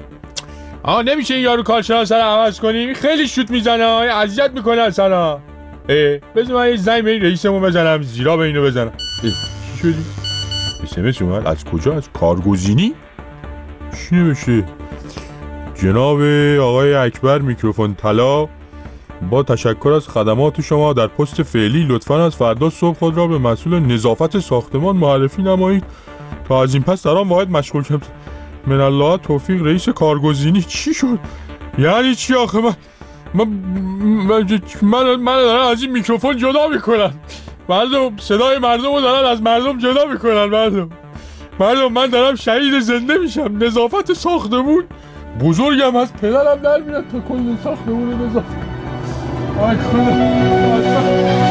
آ نمیشه این یارو کارشناس رو عوض کنی؟ خیلی شوت میزنه، اذیت میکنه اصلا. بذار من یه زنگ به رئیسمون بزنم، زیرا به اینو بزنم. چی شدی؟ اس ام اس اومد. از کجا؟ از کارگزینی؟ چی نمیشه؟ جناب آقای اکبر میکروفون طلا، با تشکر از خدمات شما در پست فعلی لطفاً از فردا صبح خود را به مسئول نظافت ساختمان معرفی نمایید تا از این پس در آن واحد مشغول شد. من الله توفیق رئیس کارگزینی. چی شد؟ یعنی چی آخه؟ من من من, من دارم از این میکروفون جدا میکنن، مردم صدای مردم رو دارن از مردم جدا میکنن. مردم مردم من دارم شهید زنده میشم. نظافت ساختمون بزرگم از پدرم در میاد تا کل ساختمون نظافت. آی خدا.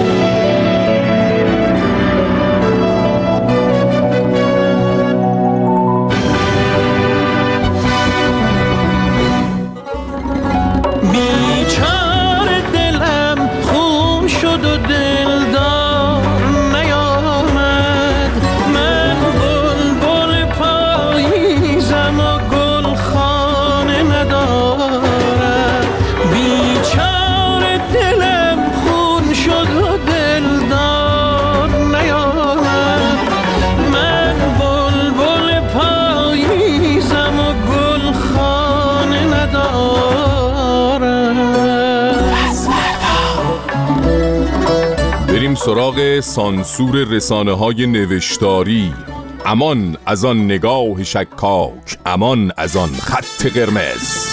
سراغ سانسور رسانه‌های نوشتاری. امان از آن نگاه شکاک، امان از آن خط قرمز.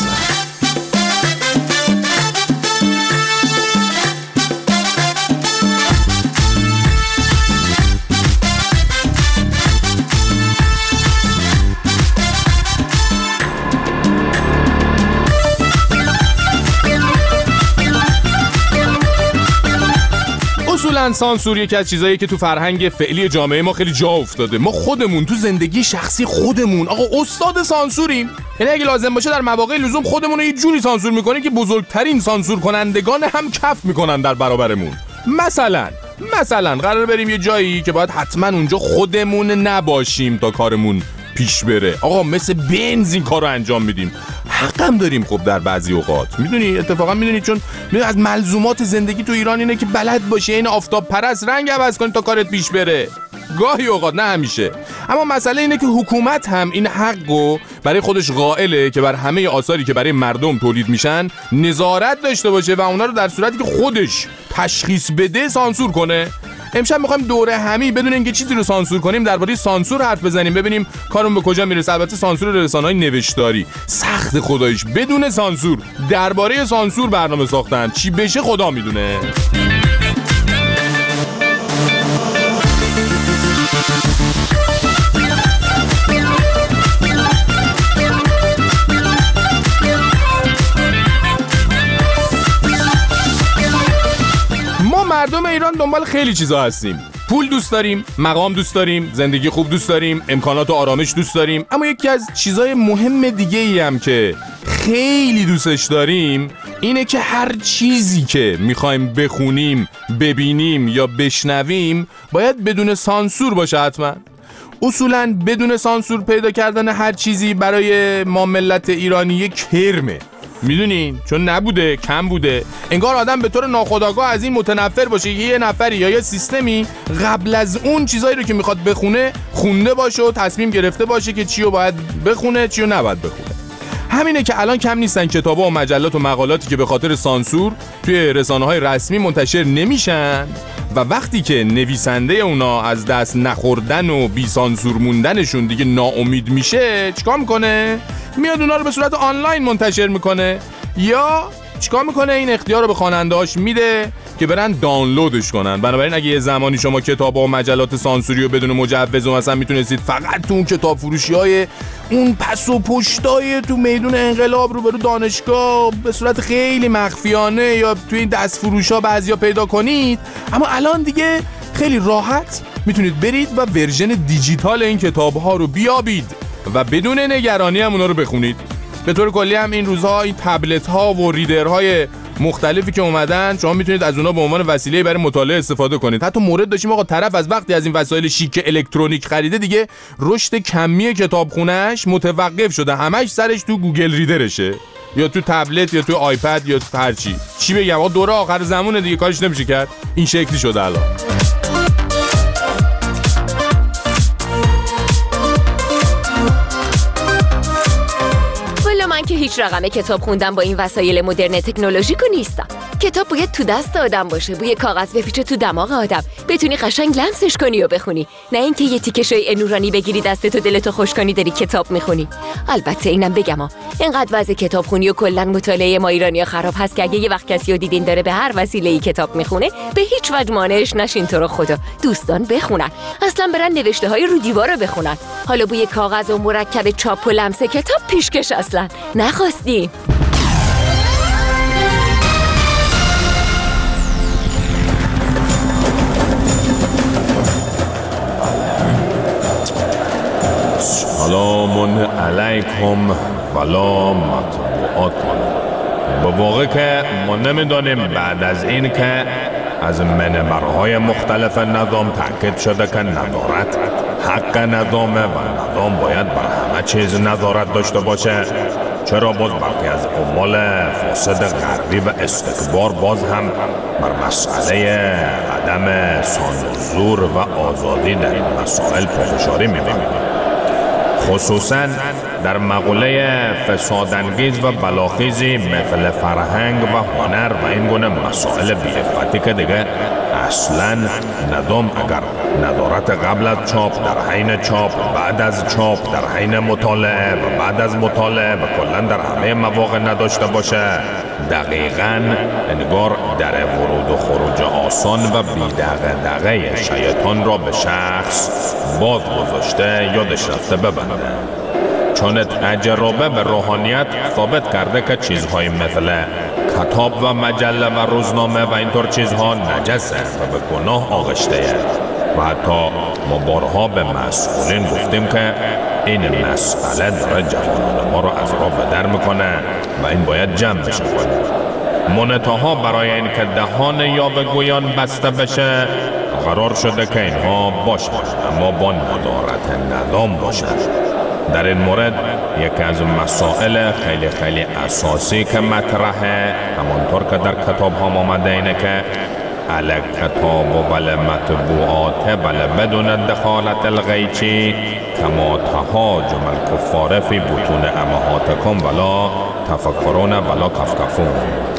اصولاً سانسور یکی از چیزایی که تو فرهنگ فعلی جامعه ما خیلی جا افتاده. ما خودمون تو زندگی شخصی خودمون آقا استاد سانسوریم. یعنی اگه لازم باشه در مواقع لزوم خودمون رو یه جوری سانسور میکنه که بزرگترین سانسور کنندگان هم کف میکنن در برابرمون. مثلا مثلا قرار بریم یه جایی که باید حتما اونجا خودمون نباشیم تا کارمون پیش بره. آقا مثل بنز این کارو انجام میدیم. حقم داریم خب در بعضی اوقات. میدونی اتفاقا میدونی چون میدونی از ملزومات زندگی تو ایران اینه که بلد باشی این آفتاب پرست رنگ عوض کنی تا کارت پیش بره. گاهی اوقات، نه همیشه. اما مسئله اینه که حکومت هم این حقو برای خودش قائله که بر همه آثاری که برای مردم تولید میشن نظارت داشته باشه و اونا رو در صورتی که خودش تشخیص بده سانسور کنه. امشب میخوایم دوره همی بدون اینکه چیزی رو سانسور کنیم درباره سانسور حرف بزنیم، ببینیم کارون به کجا میرسه. البته سانسور رسانه‌های نوشتاری سخت خداییش، بدون سانسور درباره سانسور برنامه ساختن چی بشه خدا میدونه. مردم ایران دنبال خیلی چیزا هستیم. پول دوست داریم، مقام دوست داریم، زندگی خوب دوست داریم، امکانات و آرامش دوست داریم، اما یکی از چیزای مهم دیگه ای هم که خیلی دوستش داریم اینه که هر چیزی که میخوایم بخونیم، ببینیم یا بشنویم باید بدون سانسور باشه. حتما اصولاً بدون سانسور پیدا کردن هر چیزی برای ما ملت ایرانی یک کرمه، میدونین؟ چون نبوده، کم بوده. انگار آدم به طور ناخودآگاه از این متنفر باشه یه نفری یا یه سیستمی قبل از اون چیزایی رو که میخواد بخونه خونده باشه و تصمیم گرفته باشه که چی رو باید بخونه، چی رو نباید بخونه. همینه که الان کم نیستن کتابا و مجلات و مقالاتی که به خاطر سانسور توی رسانه‌های رسمی منتشر نمیشن و وقتی که نویسنده اونا از دست نخوردن و بی سانسور موندنشون دیگه ناامید میشه، چیکار میکنه؟ میاد اونا رو به صورت آنلاین منتشر میکنه یا چیکار میکنه؟ این اختیار رو به خواننده‌هاش میده که برن دانلودش کنن. بنابراین اگه یه زمانی شما کتابا و مجلات سانسوری رو بدون مجوز مثلا میتونستید فقط تو اون کتاب فروشی‌های اون پس و پشتای تو میدون انقلاب رو برو دانشگاه به صورت خیلی مخفیانه یا توی این دست فروشا بعضیا پیدا کنید، اما الان دیگه خیلی راحت میتونید برید و ورژن دیجیتال این کتاب‌ها رو بیابید و بدون نگرانی هم اونا رو بخونید. به طور کلی هم این روزها این تبلت ها و ریدرهای مختلفی که اومدن شما میتونید از اونا به عنوان وسیله برای مطالعه استفاده کنید. حتی مورد داشتیم آقا طرف از وقتی از این وسایل شیک الکترونیک خریده دیگه رشد کمی کتابخونه‌اش متوقف شده، همش سرش تو گوگل ریدرشه یا تو تبلت یا تو آیپد یا تو هر چی. چی بگم آقا دوره آخر زمونه دیگه، کارش نمیشه کرد. این شکلی شده الان. من که هیچ رقم کتاب خوندم با این وسایل مدرن تکنولوژیکو نیستم. کتاب باید تو دست آدم باشه، بوی کاغذ بپیچه تو دماغ آدم، بتونی قشنگ لمسش کنی و بخونی، نه اینکه یه تیکه شای نورانی بگیری دستتو دلتو خوش کنی داری کتاب میخونی. البته اینم بگم ها، اینقدر وضع کتابخونی و کلا مطالعه ما ایرانی‌ها خراب هست که اگه یه وقت کسی رو دیدین داره به هر وسیله‌ای کتاب میخونه، به هیچ وجه مانعش نشین. تو رو خدا دوستان بخونن، اصلا برن نوشته‌های رو دیوار رو بخونن. حالا بوی کاغذ و مرکب چاپ و لمس کتاب پیشکش اصلا نخواستیم. سلام علیکم ولا مطبوعات. به واقع که ما نمیدانیم بعد از این که از منبرهای مختلف نظام تأکید شده که نظارت حق نظامه و نظام باید بر همه چیز نظارت داشته باشه، چرا باز برخی از عوامل فاسد غربی و استکبار باز هم بر مسئله عدم سانسور و آزادی در این مسائل پافشاری می‌کنند؟ خصوصاً در مقوله فسادانگیز و بلاخیزی مثل فرهنگ و هنر و این گونه مسائل بی‌عفتی که دیگه اصلاً نظام اگر نظارت قبل از چاپ، در حین چاپ، بعد از چاپ، در حین مطالعه و بعد از مطالعه و کلاً در همه مواقع نداشته باشه، دقیقاً انگار در ورود و خروج آسان و بی‌دغدغه شیطان را به شخص باز گذاشته یادش رفته ببنده. چون تجربه به روحانیت ثابت کرده که چیزهای مثل کتاب و مجله و روزنامه و اینطور چیزها نجسه و به گناه آغشته و حتی ما بارها به مسئولین گفتیم که این مسئله داره جوانان ما رو از راه به در میکنه و این باید جمع بشه کنه. منتها برای این که دهان یاوه‌گویان بسته بشه قرار شده که اینها باشن، اما با نظارت نظام باشن. در این مورد یکی از مسائل خیلی خیلی اساسی که مطرحه، همانطور که در کتاب هم آمده اینه که علی کتاب و مطبوعات بله بدون دخالت الغیچی کما تهاجم الکفار فی بطون امهاتکم ولا تفکرون ولا کفکفون.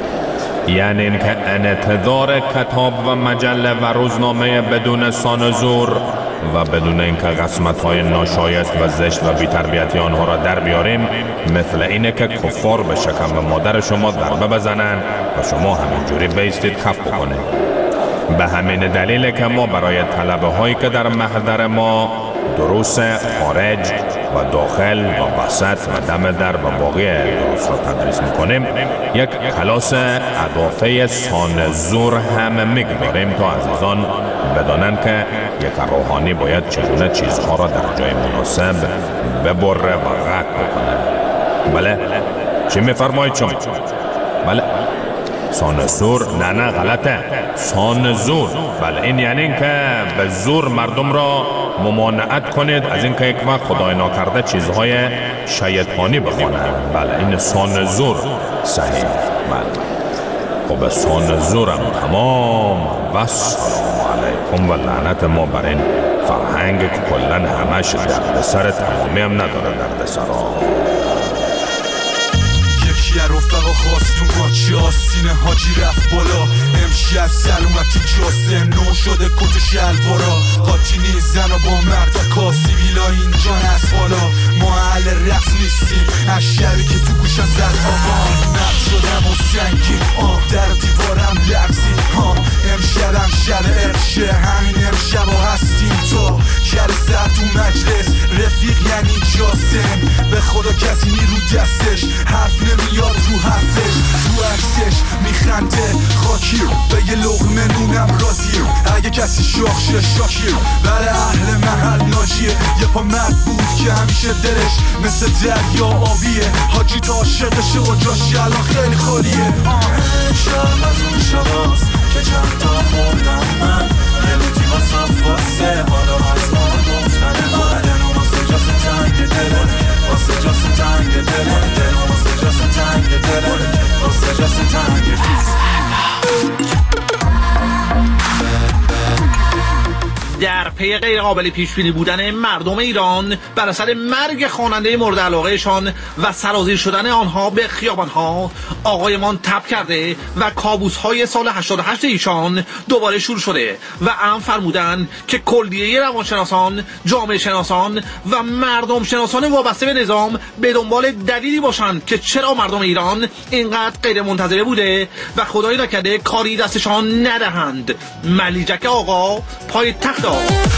یعنی اینکه انتظار کتاب و مجله و روزنامه بدون سانسور و بدون اینکه قسمت‌های ناشایست و زشت و بی‌تربیتی آنها را در بیاریم مثل اینه که کفار به شکم مادر شما ضربه بزنن و شما همینجوری بیستید کف بکنید. به همین دلیل که ما برای طلبه هایی که در محضر ما دروس خارج و داخل و وسط و دم در و باقی درس را تدریس میکنیم، یک کلاس اضافه سانزور هم میگذاریم تا عزیزان بدانند که یک روحانی باید چگونه چیزها را در جای مناسب ببره و قطع بکنه. بله؟ چی میفرمایید شما؟ بله؟ سانزور؟ نه نه غلطه، سانزور. بله این یعنی این که به زور مردم را ممانعت کنید از اینکه یک وقت خدای ناکرده چیزهای شیطانی بخوانند. بله این سانزور صحیح. بله خب سانزورم تمام و سلام علیکم و لعنت ما بر این فرهنگ که کلن همش درد سر تمامی هم نداره درد سرا. یه رفقا خواستون قاچی آستینه حاجی رفت بالا، امشب سلامتی جاسه نو شده کت و شلوارا، قاطی نیست زن و با مرد و کاسی ویلا اینجا نست بالا، ما اهل رفت نیستیم از شبی که تو گوشم زد آبان نفت شدم و سنگین آب در دیوارم لرزی ها، امشب هم شب ارشه همین امشب ها هستیم تو کل سر تو مجلس رفیق یعنی جاسم، به خدا کسی نیرو دستش حرف نمیاد رو حرفش تو عکسش میخنده خاکی به یه لقمه نونم راضیه، اگه کسی شاخ شه شاکیه برای اهل محل ناجیه، یه پا مرد بود که همیشه دلش مثل دریا آبیه، حاجی تا عاشقشه و جاش الان خیلی خالیه. شب از اون شباست که چند تا خوردم من یه لوتی با صف واسه حالا از ما گفتنه بعدن و واسه جاس تنگ دلم واسه جاس تنگ دلم دلم واسه جاس تنگ دلم واسه جاس تنگ در پی غیر قابل پیش بینی بودن مردم ایران بر اثر مرگ خواننده مورد علاقهشان و سرازیر شدن آنها به خیابانها، آقایمان تب کرده و کابوس‌های سال هشتاد و هشت ایشان دوباره شروع شده و ام فرمودن که کلیه روانشناسان، جامعه شناسان و مردم شناسان وابسته به نظام به دنبال دلیلی باشند که چرا مردم ایران اینقدر غیر منتظره بوده و خدای نکرده کاری دستشان ندهند. ملیجک آقا پای تخت.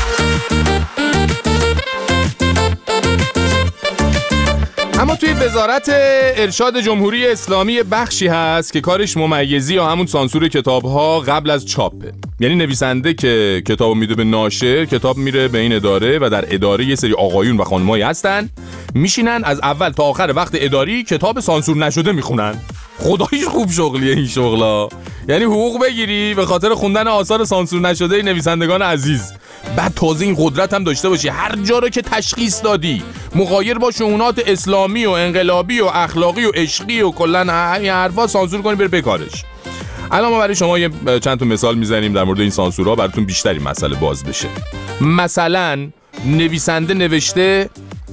اما توی وزارت ارشاد جمهوری اسلامی بخشی هست که کارش ممیزی یا همون سانسور کتاب‌ها قبل از چاپه. یعنی نویسنده که کتابو میده به ناشر، کتاب میره به این اداره و در اداره یه سری آقایون و خانمایی هستن میشینن از اول تا آخر وقت اداری کتاب سانسور نشده میخونن. خداییش خوب شغلیه این شغلا، یعنی حقوق بگیری به خاطر خوندن آثار سانسور نشده نویسندگان عزیز، بعد تازه این قدرت هم داشته باشی هر جا رو که تشخیص دادی مغایر با شؤونات اسلامی و انقلابی و اخلاقی و عشقی و کلا این حرفا سانسور کنی بره بکارش. الان ما برای شما یه چند تا مثال میزنیم در مورد این سانسورها براتون بیشتری مسئله باز بشه. مثلا نویسنده نوشته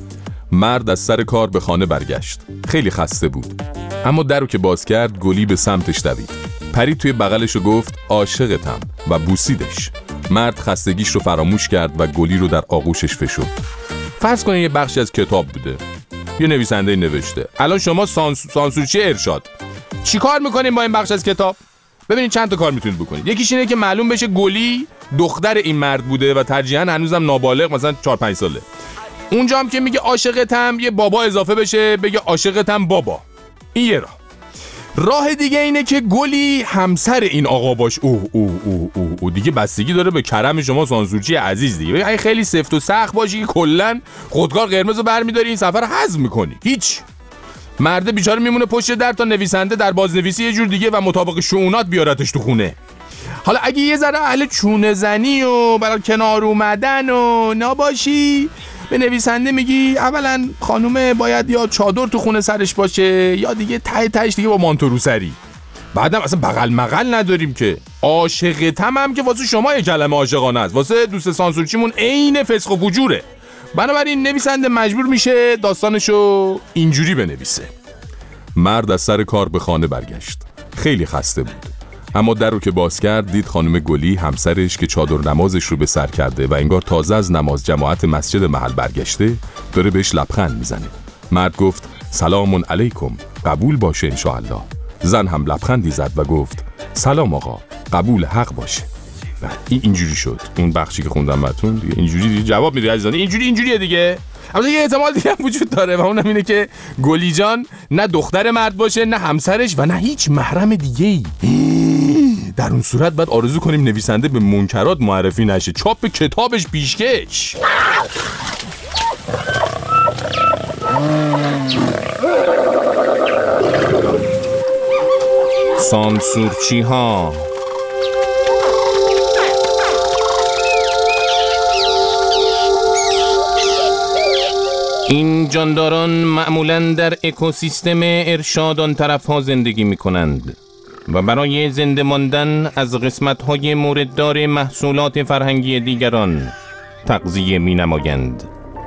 مرد از سر کار به خانه برگشت، خیلی خسته بود، اما در رو که باز کرد گلی به سمتش دوید، پرید توی بغلش و گفت عاشقتم و بوسیدش. مرد خستگیش رو فراموش کرد و گلی رو در آغوشش فشرد. فرض کنید یه بخشی از کتاب بوده، یه نویسنده نوشته. الان شما سانس... سانسورچی ارشاد چی کار میکنین با این بخش از کتاب؟ ببینید چند تا کار میتونید بکنید. یکیش اینه که معلوم بشه گلی دختر این مرد بوده و ترجیحاً هنوزم نابالغ، مثلا چهار پنج ساله. اونجا هم که میگه عاشقتم یه بابا اضافه بشه بگه عاشقتم بابا. این یه راه. راه دیگه اینه که گلی همسر این آقا باش. اوه اوه اوه اوه او دیگه بستگی داره به کرم شما سانسورچی عزیز دیگه. اگه خیلی سفت و سخت باشی که کلا خودکار قرمز رو برمی‌داری این سفر هضم می‌کنی، هیچ. مرده بیچاره میمونه پشت در تا نویسنده در بازنویسی یه جور دیگه و مطابق شؤونات بیارتش تو خونه. حالا اگه یه ذره اهل چونه زنی و برای کنار اومدن و نباشی، به نویسنده میگی اولا خانومه باید یا چادر تو خونه سرش باشه یا دیگه ته تهش دیگه با مانتو روسری. بعدم اصلا بغل مغل نداریم که. عاشقتم هم که واسه شما یه کلمه عاشقانه است، واسه دوست سانسورچیمون عین فسق و فجوره. بنابراین نویسنده مجبور میشه داستانشو اینجوری بنویسه. مرد از سر کار به خانه برگشت، خیلی خسته بود، اما در رو که باز کرد دید خانم گلی همسرش که چادر نمازش رو به سر کرده و انگار تازه از نماز جماعت مسجد محل برگشته داره بهش لبخند میزنه. مرد گفت سلام علیکم، قبول باشه انشاءالله. زن هم لبخندی زد و گفت سلام آقا، قبول حق باشه. و این اینجوری شد. اون بخشی که خوندم براتون دیگه اینجوری دیگه جواب میده عزیزان، اینجوری اینجوریه دیگه. اما یه احتمال دیگه هم وجود داره و اونم اینه که گلی جان نه دختر مرد باشه، نه همسرش و نه هیچ محرم دیگه‌ای. در اون صورت باید آرزو کنیم نویسنده به منکرات معرفی نشه، چاپ کتابش پیشکش. سانسورچی ها. این جانداران معمولاً در اکوسیستم ارشاد آن طرف ها زندگی می کنند و برای زنده ماندن از قسمت های مورددار محصولات فرهنگی دیگران تغذیه می نمایند.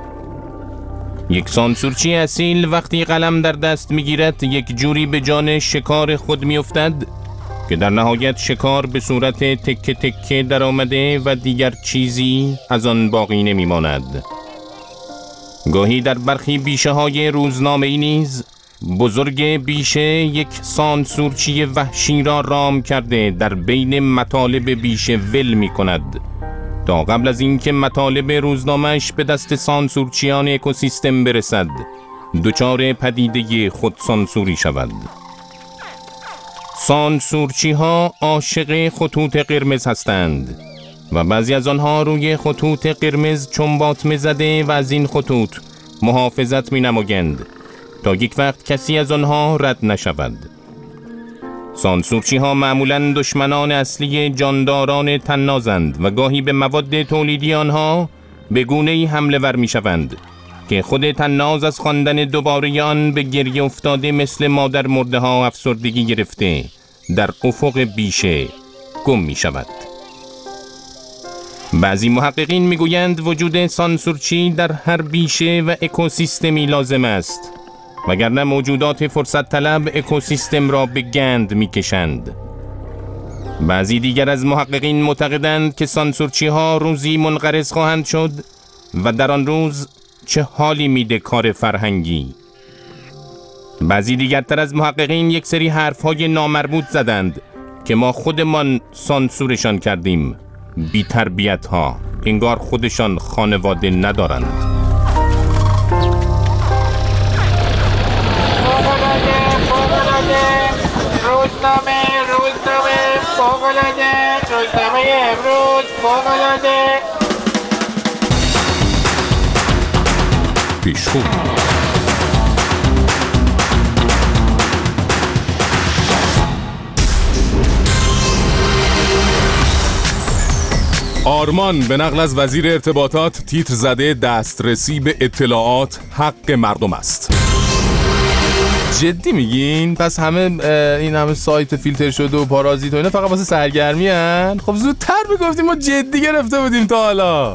یک سانسورچی اصیل وقتی قلم در دست می گیرد یک جوری به جان شکار خود می افتد که در نهایت شکار به صورت تکه تکه در آمده و دیگر چیزی از آن باقی نمی ماند. گاهی در برخی بیشه های روزنامه ای نیز بزرگ بیشه یک سانسورچی وحشی را رام کرده در بین مطالب بیشه ول می کند تا قبل از اینکه مطالب روزنامه‌اش به دست سانسورچیان اکوسیستم برسد دچار پدیده خود سانسوری شود. سانسورچی ها عاشق خطوط قرمز هستند و بعضی از آنها روی خطوط قرمز چنباتمه زده و از این خطوط محافظت می نمایند تا یک وقت کسی از آنها رد نشود. سانسورچی ها معمولاً دشمنان اصلی جانداران طنازند و گاهی به مواد تولیدی آنها به گونه‌ای حمله ور می شوند که خود طناز از خواندن دوباره آن به گریه افتاده مثل مادر مرده ها افسردگی گرفته در افق بیشه گم می شود. بعضی محققین می گویند وجود سانسورچی در هر بیشه و اکوسیستمی لازم است وگرنه موجودات فرصت طلب اکوسیستم را به گند می کشند. بعضی دیگر از محققین معتقدند که سانسورچی ها روزی منقرض خواهند شد و در آن روز چه حالی میده کار فرهنگی. بعضی دیگرتر از محققین یک سری حرفهای نامربوط زدند که ما خودمان سانسورشان کردیم. بی تربیت ها، انگار خودشان خانواده ندارند. روزنامه روزنامه فوق‌العاده روزنامه امروز فوق‌العاده پیشخو آرمان به نقل از وزیر ارتباطات تیتر زده دسترسی به اطلاعات حق مردم است. جدی میگین؟ پس همه این همه سایت فیلتر شده و پارازیت و اینا فقط واسه سرگرمی هن؟ خب زودتر میگفتیم ما جدی گرفته بودیم تا حالا.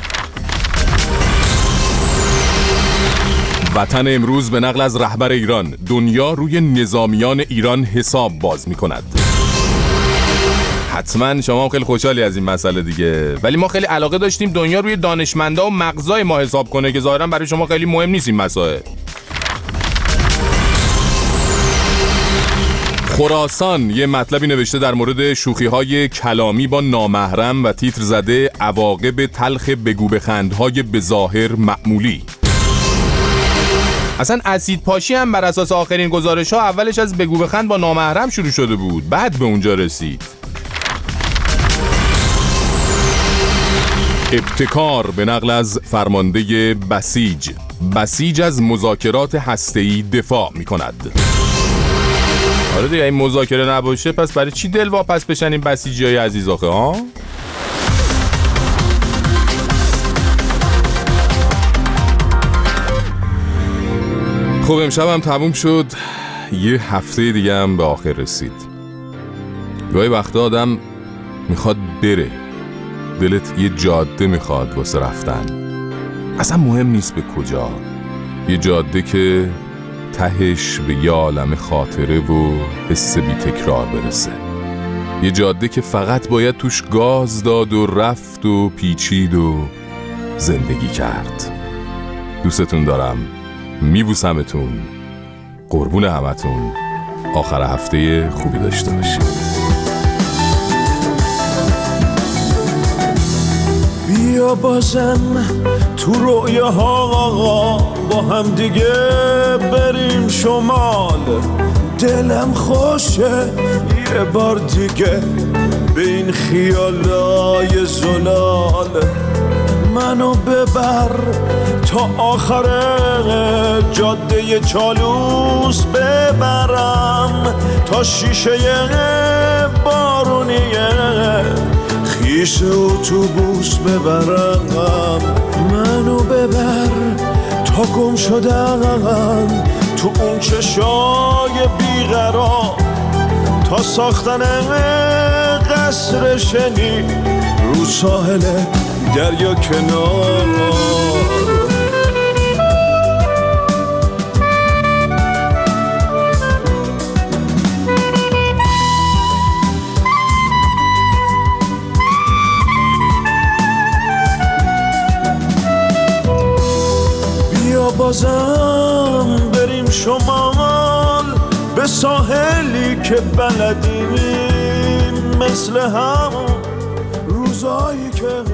وطن امروز به نقل از رهبر ایران: دنیا روی نظامیان ایران حساب باز میکند. حتما شما هم خیلی خوشحالی از این مسئله دیگه، ولی ما خیلی علاقه داشتیم دنیا روی دانشمندا و مغزای ما حساب کنه که ظاهرا برای شما خیلی مهم نیست این مسائل. خراسان یه مطلبی نوشته در مورد شوخی‌های کلامی با نامحرم و تیتر زده عواقب تلخ بگو بخندهای بظاهر معمولی. اصلا اسید پاشی هم بر اساس آخرین گزارش‌ها اولش از بگو بخند با نامحرم شروع شده بود، بعد به اونجا رسید. ابتکار به نقل از فرمانده بسیج: بسیج از مذاکرات هسته‌ای دفاع می‌کند. آره دیگه این مذاکره نباشه پس برای چی دل واپس بشن این بسیجیای عزیز آخه ها؟ خب امشب هم تموم شد، یه هفته دیگه هم به آخر رسید. گاهی وقتا آدم میخواد بره، دلت یه جاده میخواد واسه رفتن، اصلا مهم نیست به کجا، یه جاده که تهش به یه عالم خاطره و حس بی تکرار برسه، یه جاده که فقط باید توش گاز داد و رفت و پیچید و زندگی کرد. دوستتون دارم، میبوسمتون، قربون همتون، آخر هفته خوبی داشته باشید. بیا بازم تو رویاها با هم دیگه بریم شمال. دلم خوشه یه بار دیگه به این خیالای زلال. منو ببر تا آخر جاده چالوس ببرم، تا شیشه بارونیه خیش اتوبوس ببرم. منو ببر تا گم شدم تو اون چشای بیقرار، تا ساختن قصر شنی رو ساحل دریا کنار. بیا بازم بریم شمال، به ساحلی که بلدیم مثل همون روزایی که